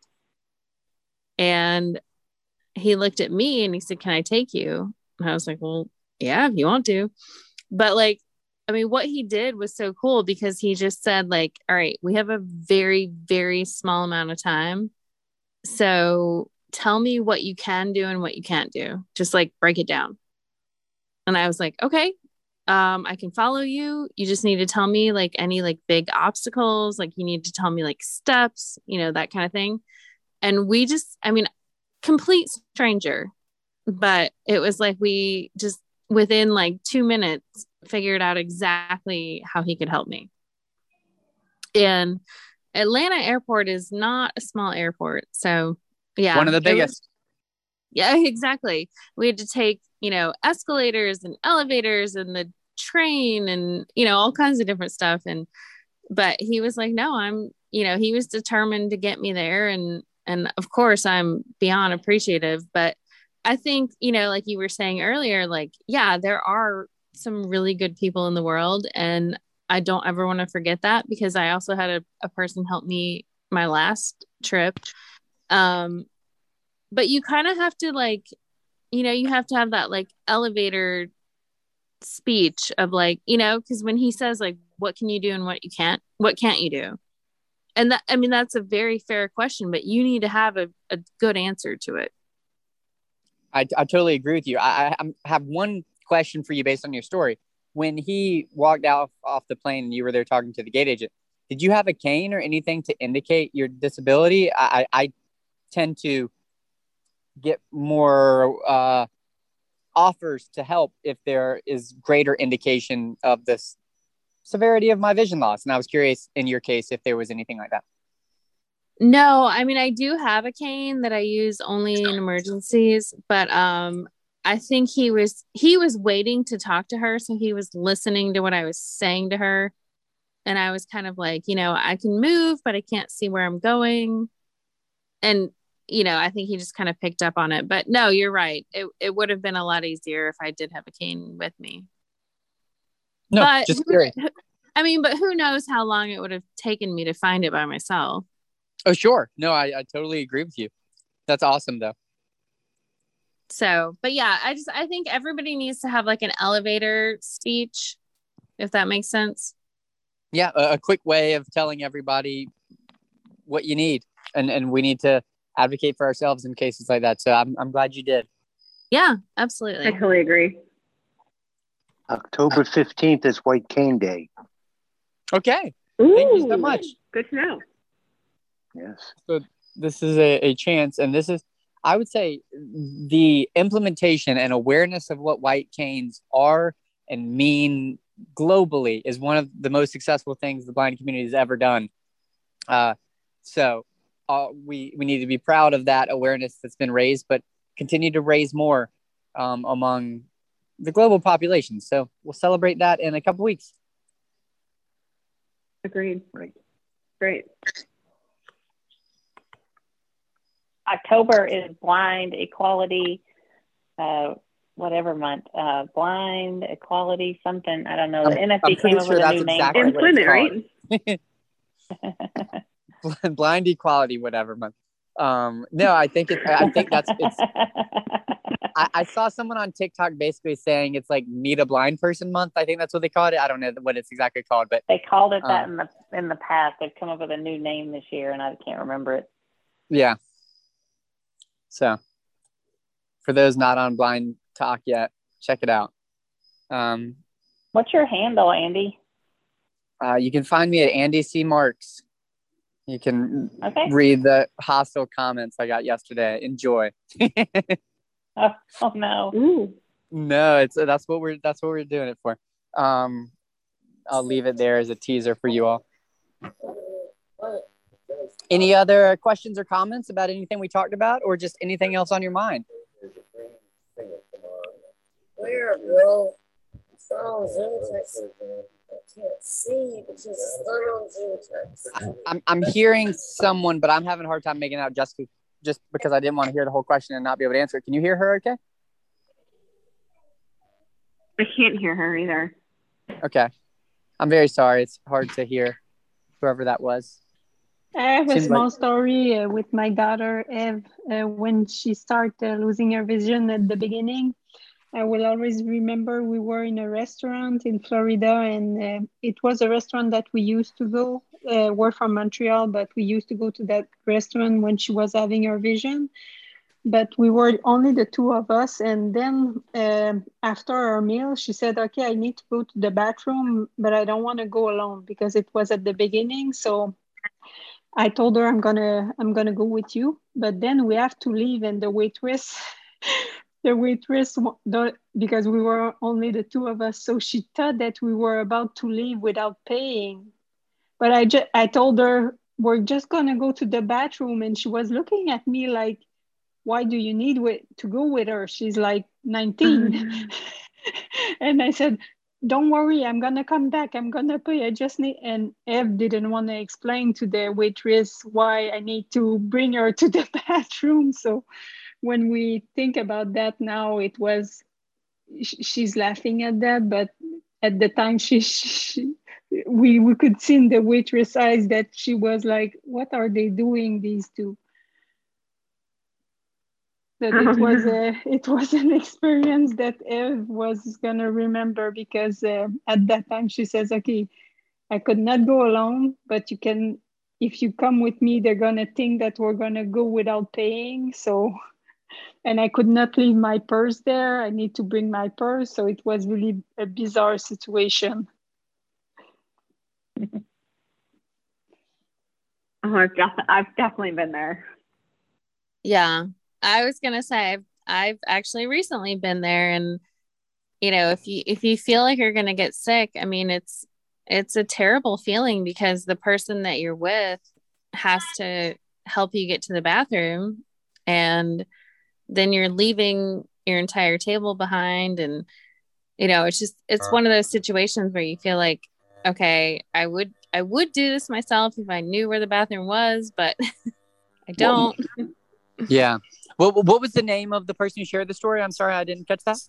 And he looked at me and he said, can I take you? And I was like, well, yeah, if you want to. But what he did was so cool, because he just said, like, all right, we have a very, very small amount of time. So tell me what you can do and what you can't do. Just like break it down. And I was like, okay, I can follow you. You just need to tell me like any like big obstacles. Like, you need to tell me like steps, that kind of thing. And we just, complete stranger, but it was like, we just within like 2 minutes figured out exactly how he could help me. And Atlanta airport is not a small airport. So yeah. One of the biggest. Yeah, exactly. We had to take, escalators and elevators and the train and, all kinds of different stuff. But he was like, no, he was determined to get me there. And of course I'm beyond appreciative, but I think, like you were saying earlier, like, yeah, there are some really good people in the world. And I don't ever want to forget that, because I also had a person help me my last trip. But you kind of have to like, you have to have that like elevator speech of like, because when he says like, what can you do and what can't you do? And that, I mean, that's a very fair question, but you need to have a good answer to it. I totally agree with you. I have one question for you based on your story. When he walked off the plane and you were there talking to the gate agent, did you have a cane or anything to indicate your disability? I tend to get more offers to help if there is greater indication of this severity of my vision loss. And I was curious in your case if there was anything like that. No, I mean, I do have a cane that I use only in emergencies, but I think he was waiting to talk to her, so he was listening to what I was saying to her, and I was kind of like, I can move, but I can't see where I'm going, and I think he just kind of picked up on it. But no, you're right. It would have been a lot easier if I did have a cane with me. No, but just curious. But who knows how long it would have taken me to find it by myself. Oh, sure. No, I totally agree with you. That's awesome, though. So, but yeah, I think everybody needs to have like an elevator speech, if that makes sense. Yeah, a quick way of telling everybody what you need, and we need to advocate for ourselves in cases like that. So I'm glad you did. Yeah, absolutely. I totally agree. October 15th is White Cane Day. Okay. Ooh, thank you so much. Good to know. Yes. So this is a chance, and this is, I would say, the implementation and awareness of what white canes are and mean globally is one of the most successful things the blind community has ever done. So we need to be proud of that awareness that's been raised, but continue to raise more among the global population. So we'll celebrate that in a couple weeks. Agreed. Right. Great. October is Blind Equality, whatever month. Blind Equality something. I don't know. The NFB came up with a new name. Exactly Employment, right? Blind Equality, whatever month. No, I think that's it's. I saw someone on TikTok basically saying it's like Meet a Blind Person Month. I think that's what they called it. I don't know what it's exactly called, but they called it that in the past. They've come up with a new name this year, and I can't remember it. Yeah. So, for those not on Blind Talk yet, check it out. What's your handle, Andy? You can find me at Andy C. Marks. You can read the hostile comments I got yesterday. Enjoy. Oh no. Ooh. No, that's what we're doing it for. I'll leave it there as a teaser for you all. Any other questions or comments about anything we talked about, or just anything else on your mind? Where, bro? It's not on Zoom text. I can't see because it's not on Zoom text. I'm hearing someone, but I'm having a hard time making out just because I didn't want to hear the whole question and not be able to answer it. Can you hear her okay? I can't hear her either. Okay. I'm very sorry. It's hard to hear whoever that was. I have a small like... story with my daughter, Eve. When she started losing her vision at the beginning, I will always remember we were in a restaurant in Florida, and it was a restaurant that we used to go. We're from Montreal, but we used to go to that restaurant when she was having her vision. But we were only the two of us. And then after our meal, she said, okay, I need to go to the bathroom, but I don't want to go alone because it was at the beginning. So I told her I'm gonna go with you, but then we have to leave, and the waitress, because we were only the two of us, so she thought that we were about to leave without paying. But I told her we're just gonna go to the bathroom, and she was looking at me like, "Why do you need to go with her? She's like 19." And I said, don't worry, I'm gonna come back. I'm gonna pay. I just need. And Eve didn't want to explain to the waitress why I need to bring her to the bathroom. So when we think about that now, it was she's laughing at that, but at the time she we could see in the waitress eyes that she was like, what are they doing, these two? That it was an experience that Eve was gonna remember, because at that time she says, okay, I could not go alone, but you can, if you come with me, they're gonna think that we're gonna go without paying. So, and I could not leave my purse there. I need to bring my purse. So it was really a bizarre situation. I've definitely been there. Yeah. I was gonna say I've actually recently been there, and you know, if you feel like you're gonna get sick, I mean, it's a terrible feeling, because the person that you're with has to help you get to the bathroom, and then you're leaving your entire table behind, and you know, it's one of those situations where you feel like, okay, I would do this myself if I knew where the bathroom was, but I don't. Yeah. What was the name of the person who shared the story? I'm sorry, I didn't catch that.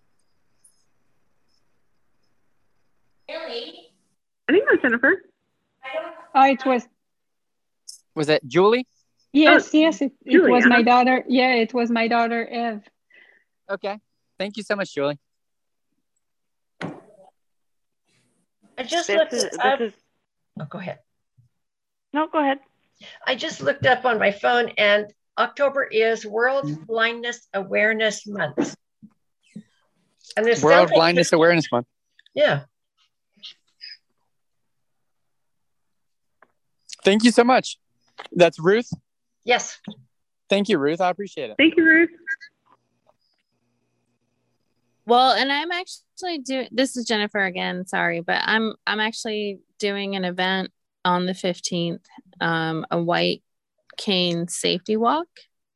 I think it was Jennifer. Oh, it was. Was it Julie? Yes, it Julie, was my daughter. Yeah, it was my daughter, Eve. Okay. Thank you so much, Julie. I just looked up. Oh, go ahead. No, go ahead. I just looked up on my phone, and October is World Blindness Awareness Month. And there's World Blindness Awareness Month. Yeah. Thank you so much. That's Ruth? Yes. Thank you, Ruth. I appreciate it. Thank you, Ruth. Well, and I'm actually this is Jennifer again, sorry, but I'm actually doing an event on the 15th, a white cane safety walk.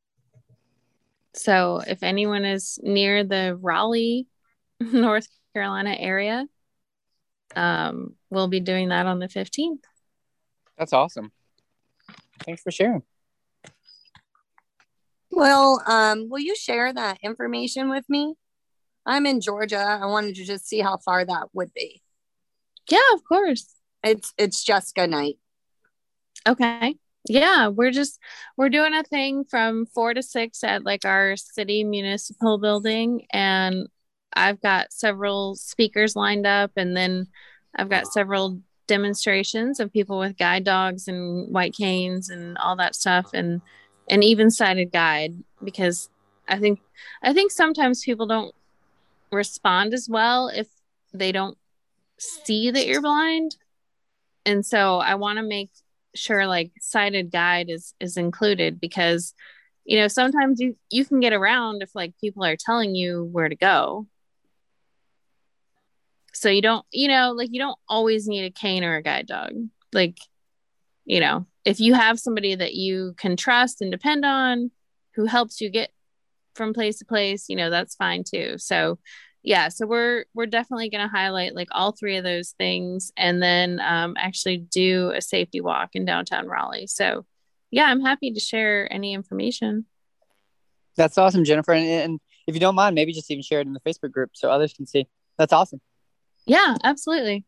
So if anyone is near the Raleigh, North Carolina area, we'll be doing that on the 15th. That's awesome. Thanks for sharing. Well, will you share that information with me? I'm in Georgia. I wanted to just see how far that would be. Yeah, of course. It's Jessica night. Okay. Yeah, we're doing a thing from 4 to 6 at like our city municipal building, and I've got several speakers lined up, and then I've got several demonstrations of people with guide dogs and white canes and all that stuff, and an even sighted guide, because I think sometimes people don't respond as well if they don't see that you're blind. And so I want to make sure like sighted guide is included, because you know, sometimes you can get around if like people are telling you where to go. So you don't, you know, like you don't always need a cane or a guide dog. Like, you know, if you have somebody that you can trust and depend on who helps you get from place to place, you know, that's fine too. So yeah, so we're definitely going to highlight like all three of those things, and then actually do a safety walk in downtown Raleigh. So yeah, I'm happy to share any information. That's awesome, Jennifer. And if you don't mind, maybe just even share it in the Facebook group so others can see. That's awesome. Yeah, absolutely.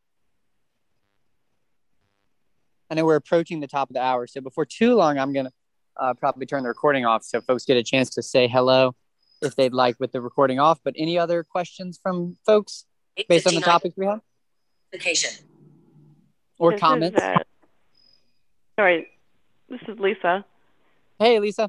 I know we're approaching the top of the hour, so before too long, I'm going to probably turn the recording off so folks get a chance to say hello if they'd like with the recording off. But any other questions from folks based on the topics we have? Or this comments? Sorry, this is Lisa. Hey, Lisa.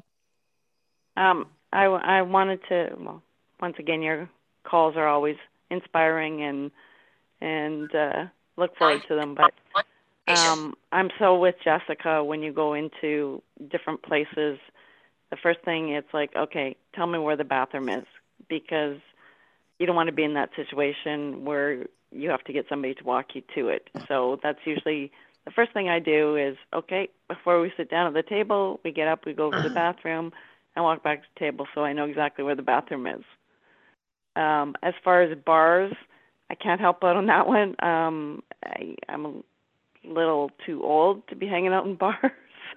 I wanted to, well, once again, your calls are always inspiring and look forward to them. But I'm so with Jessica when you go into different places. The first thing, it's like, okay, tell me where the bathroom is, because you don't want to be in that situation where you have to get somebody to walk you to it. So that's usually the first thing I do is, okay, before we sit down at the table, we get up, we go to the bathroom, and walk back to the table so I know exactly where the bathroom is. As far as bars, I can't help out on that one. I'm a little too old to be hanging out in bars.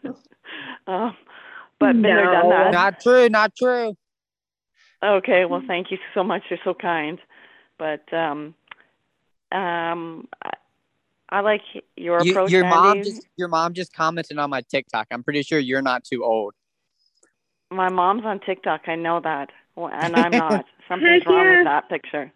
But been there, done that. Not true. Okay, well, thank you so much. You're so kind. But I like your approach, your Andy. mom just commented on my TikTok. I'm pretty sure you're not too old. My mom's on TikTok. I know that, and I'm not. Something's wrong with that picture.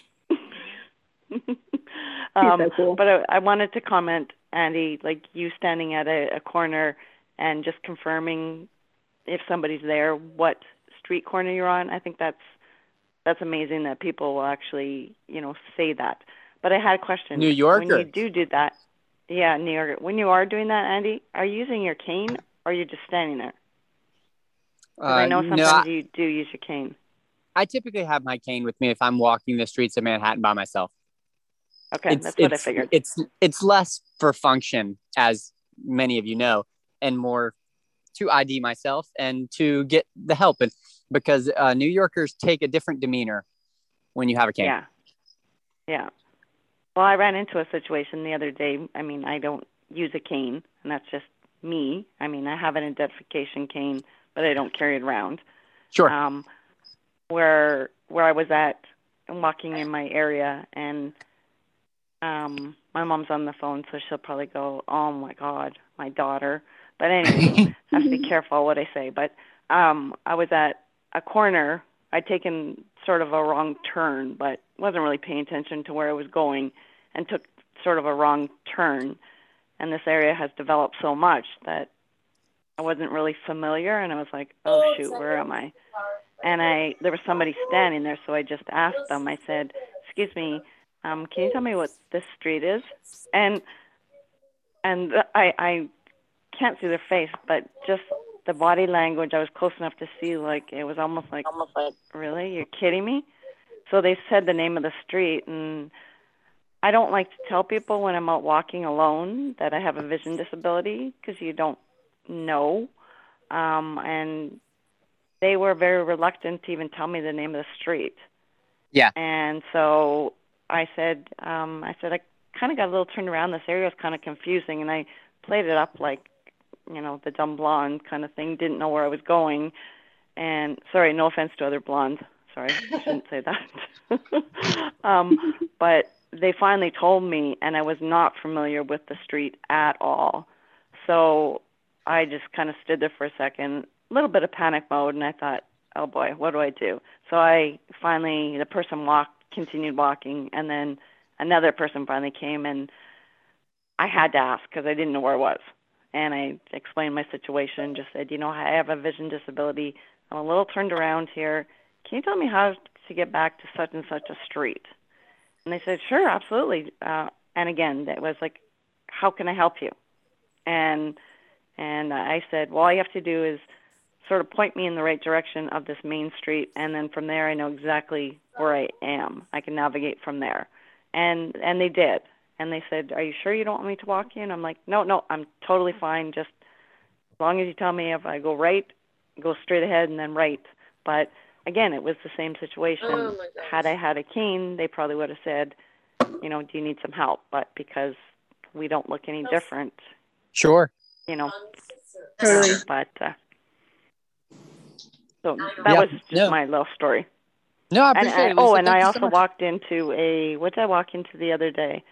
So cool. But I wanted to comment, Andy, like you standing at a corner and just confirming if somebody's there, what street corner you're on. I think that's amazing that people will actually, say that. But I had a question. New Yorker. When you do that, yeah, New Yorker. When you are doing that, Andy, are you using your cane or are you just standing there? 'Cause I know sometimes you do use your cane. I typically have my cane with me if I'm walking the streets of Manhattan by myself. Okay, that's what I figured. It's less for function, as many of you know, and more to ID myself and to get the help. And because New Yorkers take a different demeanor when you have a cane. Yeah. Well, I ran into a situation the other day. I mean, I don't use a cane, and that's just me. I mean, I have an identification cane, but I don't carry it around. Sure. Where I was at, I'm walking in my area, and my mom's on the phone, so she'll probably go, "Oh my God, my daughter." But anyway, I have to be careful what I say. But I was at a corner. I'd taken sort of a wrong turn, but wasn't really paying attention to where I was going, and took sort of a wrong turn. And this area has developed so much that I wasn't really familiar, and I was like, "Oh shoot, where am I?" And there was somebody standing there, so I just asked them. I said, "Excuse me, can you tell me what this street is?" And I can't see their face, but just the body language, I was close enough to see, like, it was almost like, really? You're kidding me? So they said the name of the street, and I don't like to tell people when I'm out walking alone that I have a vision disability, because you don't know. And they were very reluctant to even tell me the name of the street. Yeah. And so I said, I kind of got a little turned around. This area was kind of confusing, and I played it up like, the dumb blonde kind of thing. Didn't know where I was going. And sorry, no offense to other blondes. Sorry, I shouldn't say that. But they finally told me, and I was not familiar with the street at all. So I just kind of stood there for a second, a little bit of panic mode, and I thought, oh boy, what do I do? So the person continued walking, and then another person finally came, and I had to ask because I didn't know where I was. And I explained my situation, just said, I have a vision disability. I'm a little turned around here. Can you tell me how to get back to such and such a street? And they said, sure, absolutely. And again, it was like, how can I help you? And I said, well, all you have to do is sort of point me in the right direction of this main street, and then from there I know exactly where I am. I can navigate from there. And they did. And they said, are you sure you don't want me to walk you? And I'm like, no, I'm totally fine. Just as long as you tell me if I go right, go straight ahead and then right. But again, it was the same situation. Oh, had I had a cane, they probably would have said, do you need some help? But because we don't look any different. Sure. Totally. But so that was just my little story. No, I appreciate it. Lisa. And I also walked into what did I walk into the other day?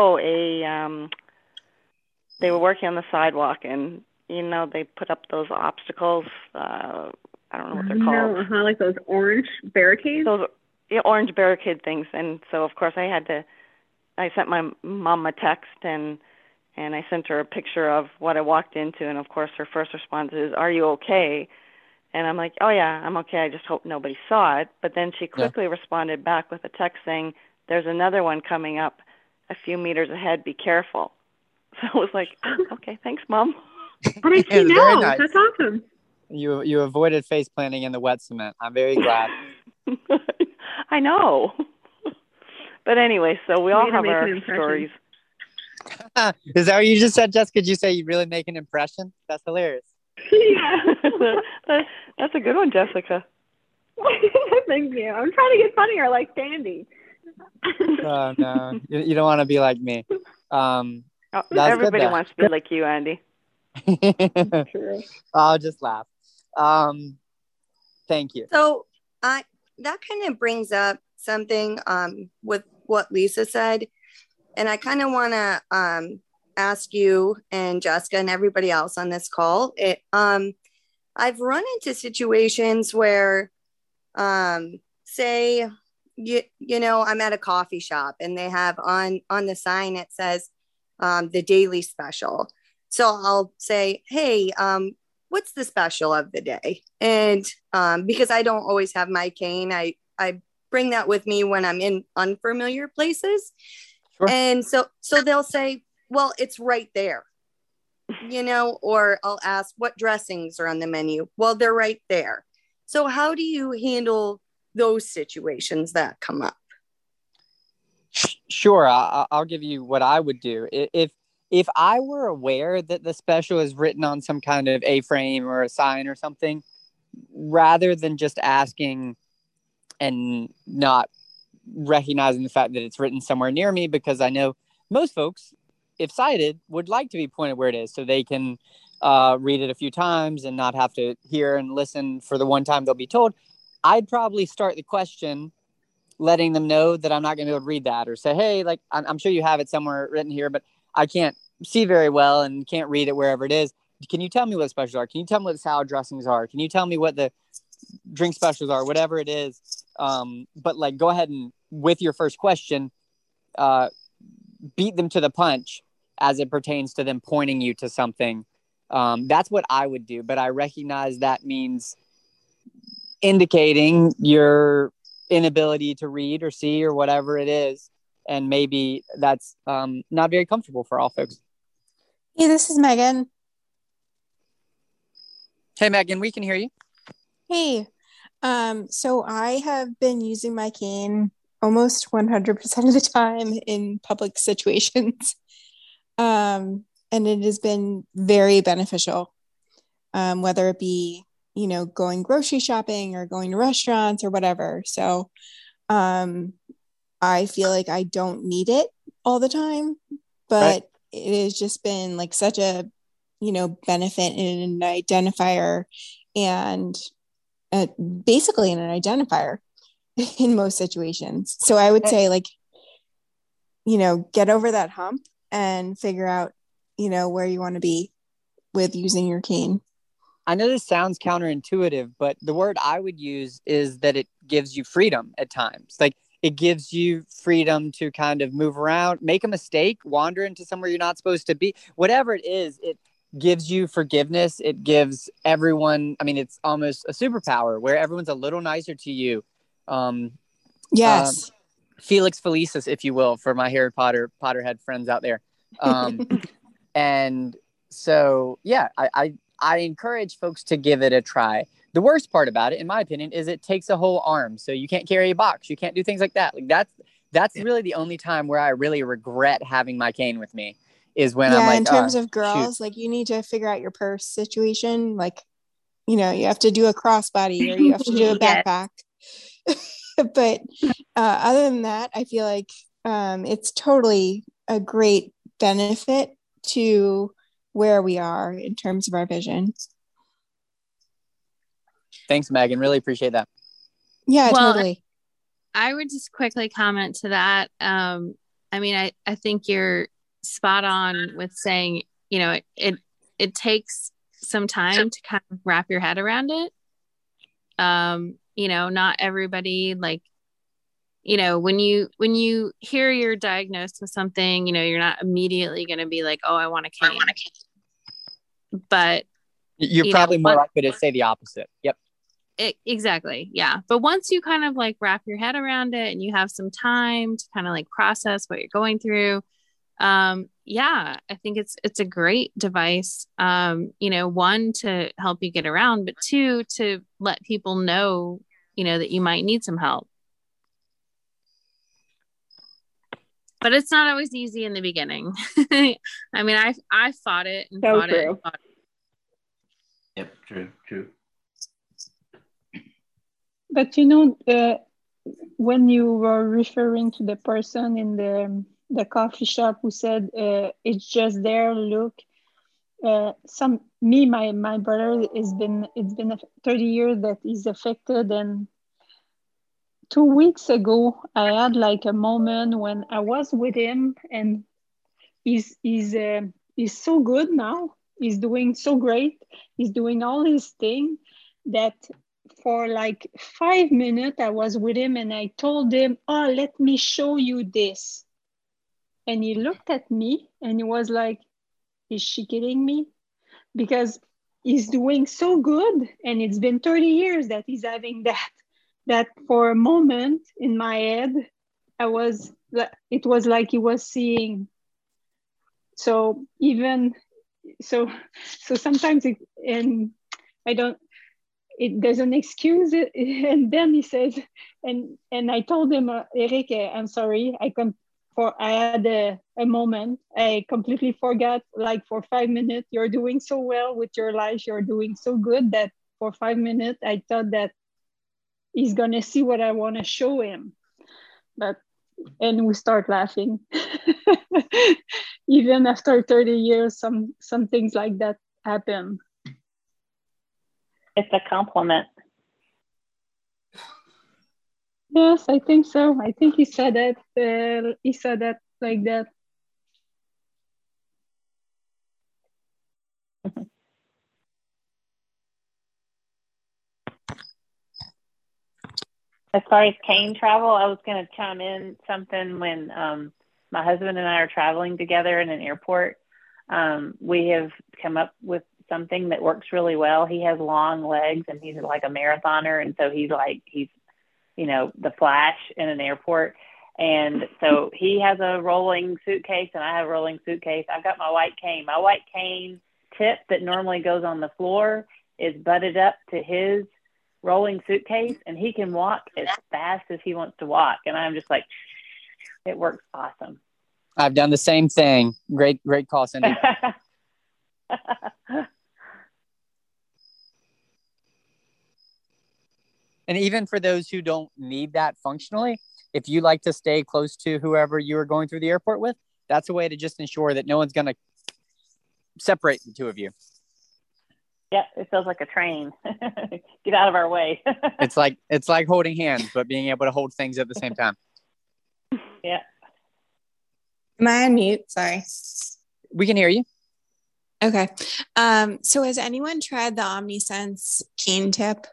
They were working on the sidewalk, and they put up those obstacles. I don't know what they're called. No, like those orange barricades. Those orange barricade things. And so, of course, I sent my mom a text, and I sent her a picture of what I walked into, and of course, her first response is, "Are you okay?" And I'm like, "Oh yeah, I'm okay. I just hope nobody saw it." But then she quickly responded back with a text saying, "There's another one coming up a few meters ahead. Be careful." So I was like, "Okay, thanks, Mom." How did you know? Very nice. That's awesome. You avoided face planting in the wet cement. I'm very glad. I know. But anyway, so we all have our stories. Is that what you just said, Jessica? Did you say you really make an impression? That's hilarious. Yeah. That's a good one, Jessica. Thank you. I'm trying to get funnier like Sandy. Oh, no. You don't want to be like me. Everybody wants to be like you, Andy. True. I'll just laugh. Thank you. So that kind of brings up something with what Lisa said. And I kind of want to ask you and Jessica and everybody else on this call. I've run into situations where, say, you know, I'm at a coffee shop and they have on the sign, it says the daily special. So I'll say, hey, what's the special of the day? And because I don't always have my cane, I bring that with me when I'm in unfamiliar places. Sure. And so they'll say, well, it's right there, you know, or I'll ask what dressings are on the menu. Well, they're right there. So how do you handle those situations that come up? Sure. I'll give you what I would do. If I were aware that the special is written on some kind of A-frame or a sign or something, rather than just asking and not recognizing the fact that it's written somewhere near me, because I know most folks, if sighted, would like to be pointed where it is so they can read it a few times and not have to hear and listen for the one time they'll be told. I'd probably start the question letting them know that I'm not going to be able to read that, or say, hey, like, I'm sure you have it somewhere written here, but I can't see very well and can't read it wherever it is. Can you tell me what the specials are? Can you tell me what the salad dressings are? Can you tell me what the drink specials are? Whatever it is. But like, go ahead and with your first question, beat them to the punch as it pertains to them pointing you to something. That's what I would do. But I recognize that means indicating your inability to read or see or whatever it is. And maybe that's not very comfortable for all folks. Hey, this is Megan. Hey, Megan, we can hear you. Hey, so I have been using my cane almost 100% of the time in public situations. And it has been very beneficial, whether it be, you know, going grocery shopping or going to restaurants or whatever. So I feel like I don't need it all the time, but it has just been like such a, you know, benefit and an identifier, and basically an identifier in most situations. So I would say, like, you know, get over that hump and figure out, you know, where you want to be with using your cane. I know this sounds counterintuitive, but the word I would use is that it gives you freedom at times. Like, it gives you freedom to kind of move around, make a mistake, wander into somewhere you're not supposed to be. Whatever it is, it gives you forgiveness. It gives everyone, I mean, it's almost a superpower where everyone's a little nicer to you. Yes. Felix Felicis, if you will, for my Harry Potterhead friends out there. And so, yeah, I encourage folks to give it a try. The worst part about it, in my opinion, is it takes a whole arm. So you can't carry a box. You can't do things like that. Like, that's really the only time where I really regret having my cane with me, is when I'm like, in terms of girls, like, you need to figure out your purse situation. Like, you know, you have to do a crossbody or you have to do a backpack. But other than that, I feel like it's totally a great benefit to where we are in terms of our vision. Thanks, Megan. Really appreciate that. Yeah, totally. I would just quickly comment to that. I mean, I think you're spot on with saying, you know, it takes some time to kind of wrap your head around it. You know, not everybody, like, you know, when you hear you're diagnosed with something, you know, you're not immediately going to be like, oh, I want a cane. But you're probably more likely to say the opposite. Yep. Exactly. Yeah. But once you kind of like wrap your head around it and you have some time to kind of like process what you're going through, yeah, I think it's a great device. You know, one, to help you get around, but two, to let people know, you know, that you might need some help. But it's not always easy in the beginning. I mean, I fought it and fought it and fought it. Yep, true. But you know, when you were referring to the person in the coffee shop who said, it's just there, look, my brother it's been 30 years that he's affected, and 2 weeks ago, I had like a moment when I was with him, and he's so good now. He's doing so great. He's doing all his thing that for like 5 minutes I was with him and I told him, oh, let me show you this. And he looked at me and he was like, is she kidding me? Because he's doing so good, and it's been 30 years that he's having that for a moment in my head, it was like he was seeing. So even so sometimes there's an excuse, and then he says, and I told him, Eric, I'm sorry, I had a moment. I completely forgot, like for 5 minutes, you're doing so well with your life. You're doing so good that for 5 minutes, I thought that he's going to see what I want to show him. And we start laughing. Even after 30 years, some things like that happen. It's a compliment. Yes, I think so. I think he said that. He said that like that. As far as cane travel, I was going to chime in something when my husband and I are traveling together in an airport. We have come up with something that works really well. He has long legs and he's like a marathoner. And so he's the Flash in an airport. And so he has a rolling suitcase and I have a rolling suitcase. I've got my white cane. My white cane tip that normally goes on the floor is butted up to his rolling suitcase, and he can walk as fast as he wants to walk. And I'm just like, it works awesome. I've done the same thing. Great call, Cindy. And even for those who don't need that functionally, if you like to stay close to whoever you are going through the airport with, that's a way to just ensure that no one's going to separate the two of you. Yeah, it feels like a train. Get out of our way. It's like holding hands, but being able to hold things at the same time. Yeah. Am I on mute? Sorry. We can hear you. Okay. So has anyone tried the OmniSense cane tip?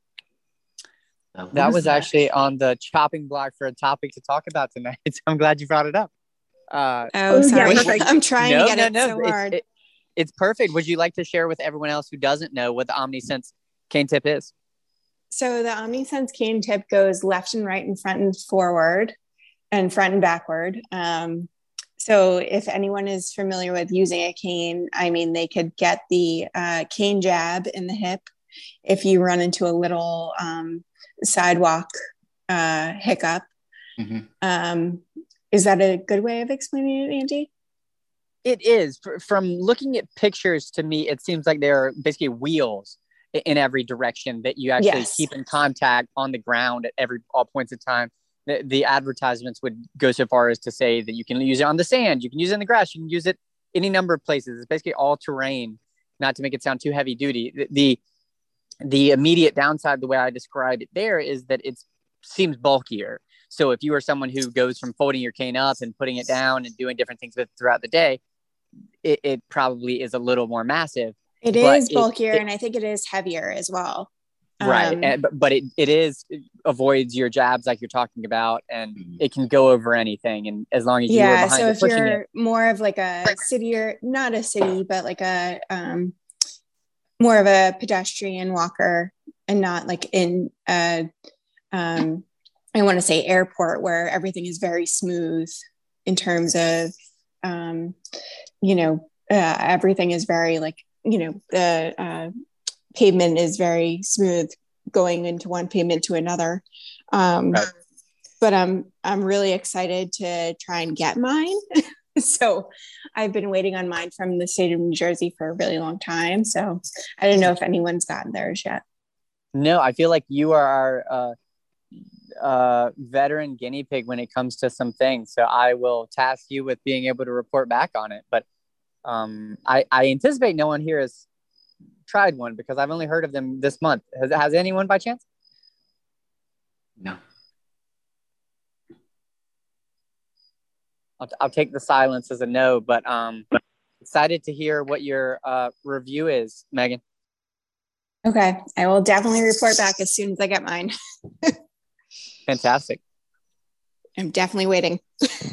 That was actually on the chopping block for a topic to talk about tonight. So I'm glad you brought it up. Sorry. Yeah, I'm trying to get it so hard. It's perfect. Would you like to share with everyone else who doesn't know what the OmniSense cane tip is? So the OmniSense cane tip goes left and right and front and forward and front and backward. So if anyone is familiar with using a cane, I mean, they could get the cane jab in the hip if you run into a little sidewalk hiccup. Mm-hmm. Is that a good way of explaining it, Andy? It is. From looking at pictures, to me, it seems like there are basically wheels in every direction that you actually keep in contact on the ground at all points of time. The advertisements would go so far as to say that you can use it on the sand, you can use it in the grass, you can use it any number of places. It's basically all terrain, not to make it sound too heavy duty. The immediate downside, the way I describe it there, is that it seems bulkier. So if you are someone who goes from folding your cane up and putting it down and doing different things with it throughout the day, it probably is a little more massive. It is bulkier, and I think it is heavier as well. Right. But it avoids your jabs like you're talking about, and it can go over anything. And as long as you're behind it, pushing it. So if you're more of like a city, or not a city, but like a more of a pedestrian walker, and not like in I want to say airport, where everything is very smooth in terms of everything is very like, the pavement is very smooth going into one pavement to another. Right. But I'm really excited to try and get mine. So I've been waiting on mine from the state of New Jersey for a really long time. So I don't know if anyone's gotten theirs yet. No, I feel like you are our veteran guinea pig when it comes to some things. So I will task you with being able to report back on it. But I anticipate no one here has tried one, because I've only heard of them this month. Has anyone by chance? No. I'll take the silence as a no, but excited to hear what your review is, Megan. Okay, I will definitely report back as soon as I get mine. Fantastic. I'm definitely waiting.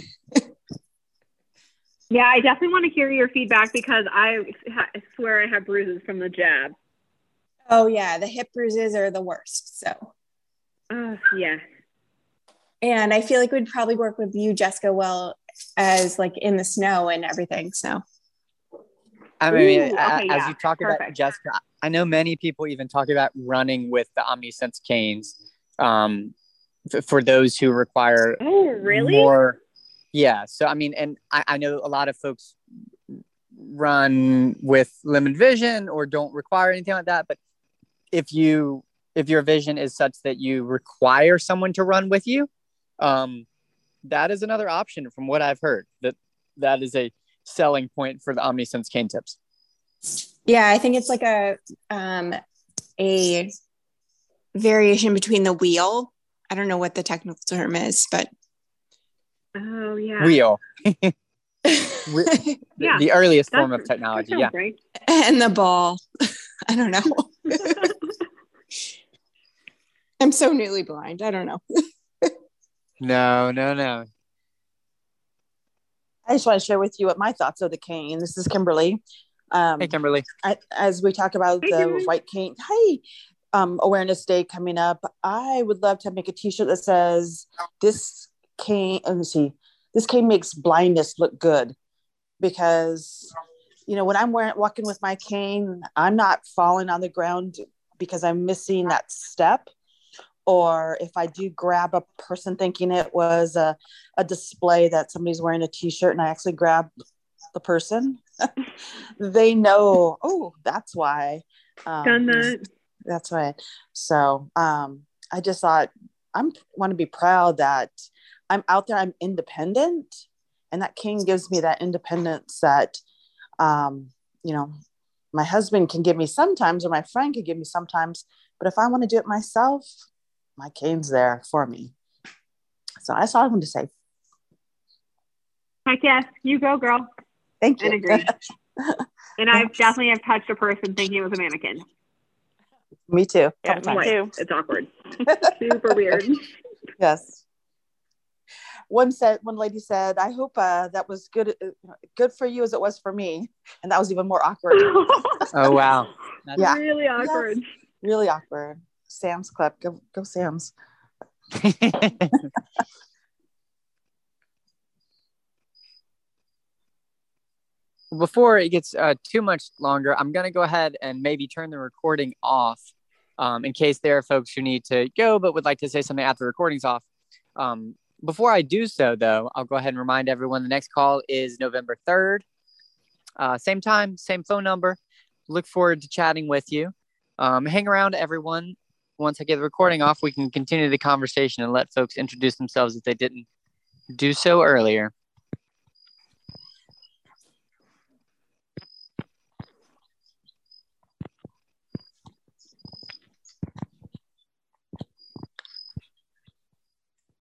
Yeah, I definitely want to hear your feedback because I swear I have bruises from the jab. Oh yeah, the hip bruises are the worst. So. Yeah. And I feel like we'd probably work with you, Jessica, well as like in the snow and everything. So. I mean, Ooh, okay, as you talk about Jessica, I know many people even talk about running with the OmniSense canes for those who require more. Yeah. So, I mean, and I know a lot of folks run with limited vision or don't require anything like that. But if your vision is such that you require someone to run with you, that is another option from what I've heard. That is a selling point for the OmniSense cane tips. Yeah, I think it's like a variation between the wheel. I don't know what the technical term is, but wheel. The earliest form of technology. Yeah, right. And the ball. I don't know. I'm so newly blind. I don't know. No. I just want to share with you what my thoughts of the cane. This is Kimberly. Hey, Kimberly. As we talk about the white cane, Awareness Day coming up, I would love to make a T-shirt that says, "This cane." Let me see. This cane makes blindness look good, because when I'm walking with my cane, I'm not falling on the ground because I'm missing that step. Or if I do grab a person thinking it was a display that somebody's wearing a T-shirt and I actually grab the person, they know, oh, that's why. Done that. That's right. So I just thought I want to be proud that I'm out there, I'm independent, and that cane gives me that independence that, my husband can give me sometimes, or my friend can give me sometimes, but if I want to do it myself, my cane's there for me. So that's all I wanted to say. Heck yes, you go, girl. Thank you. And agree. And I definitely have touched a person thinking it was a mannequin. Me too. Yeah, me too. It's awkward. Super weird. Yes. One lady said, "I hope that was good for you as it was for me," and that was even more awkward. Oh wow! That's really awkward. Yes. Really awkward. Sam's Club. Go Sam's. Before it gets too much longer, I'm going to go ahead and maybe turn the recording off in case there are folks who need to go but would like to say something after the recording's off. Before I do so, though, I'll go ahead and remind everyone the next call is November 3rd. Same time, same phone number. Look forward to chatting with you. Hang around, everyone. Once I get the recording off, we can continue the conversation and let folks introduce themselves if they didn't do so earlier.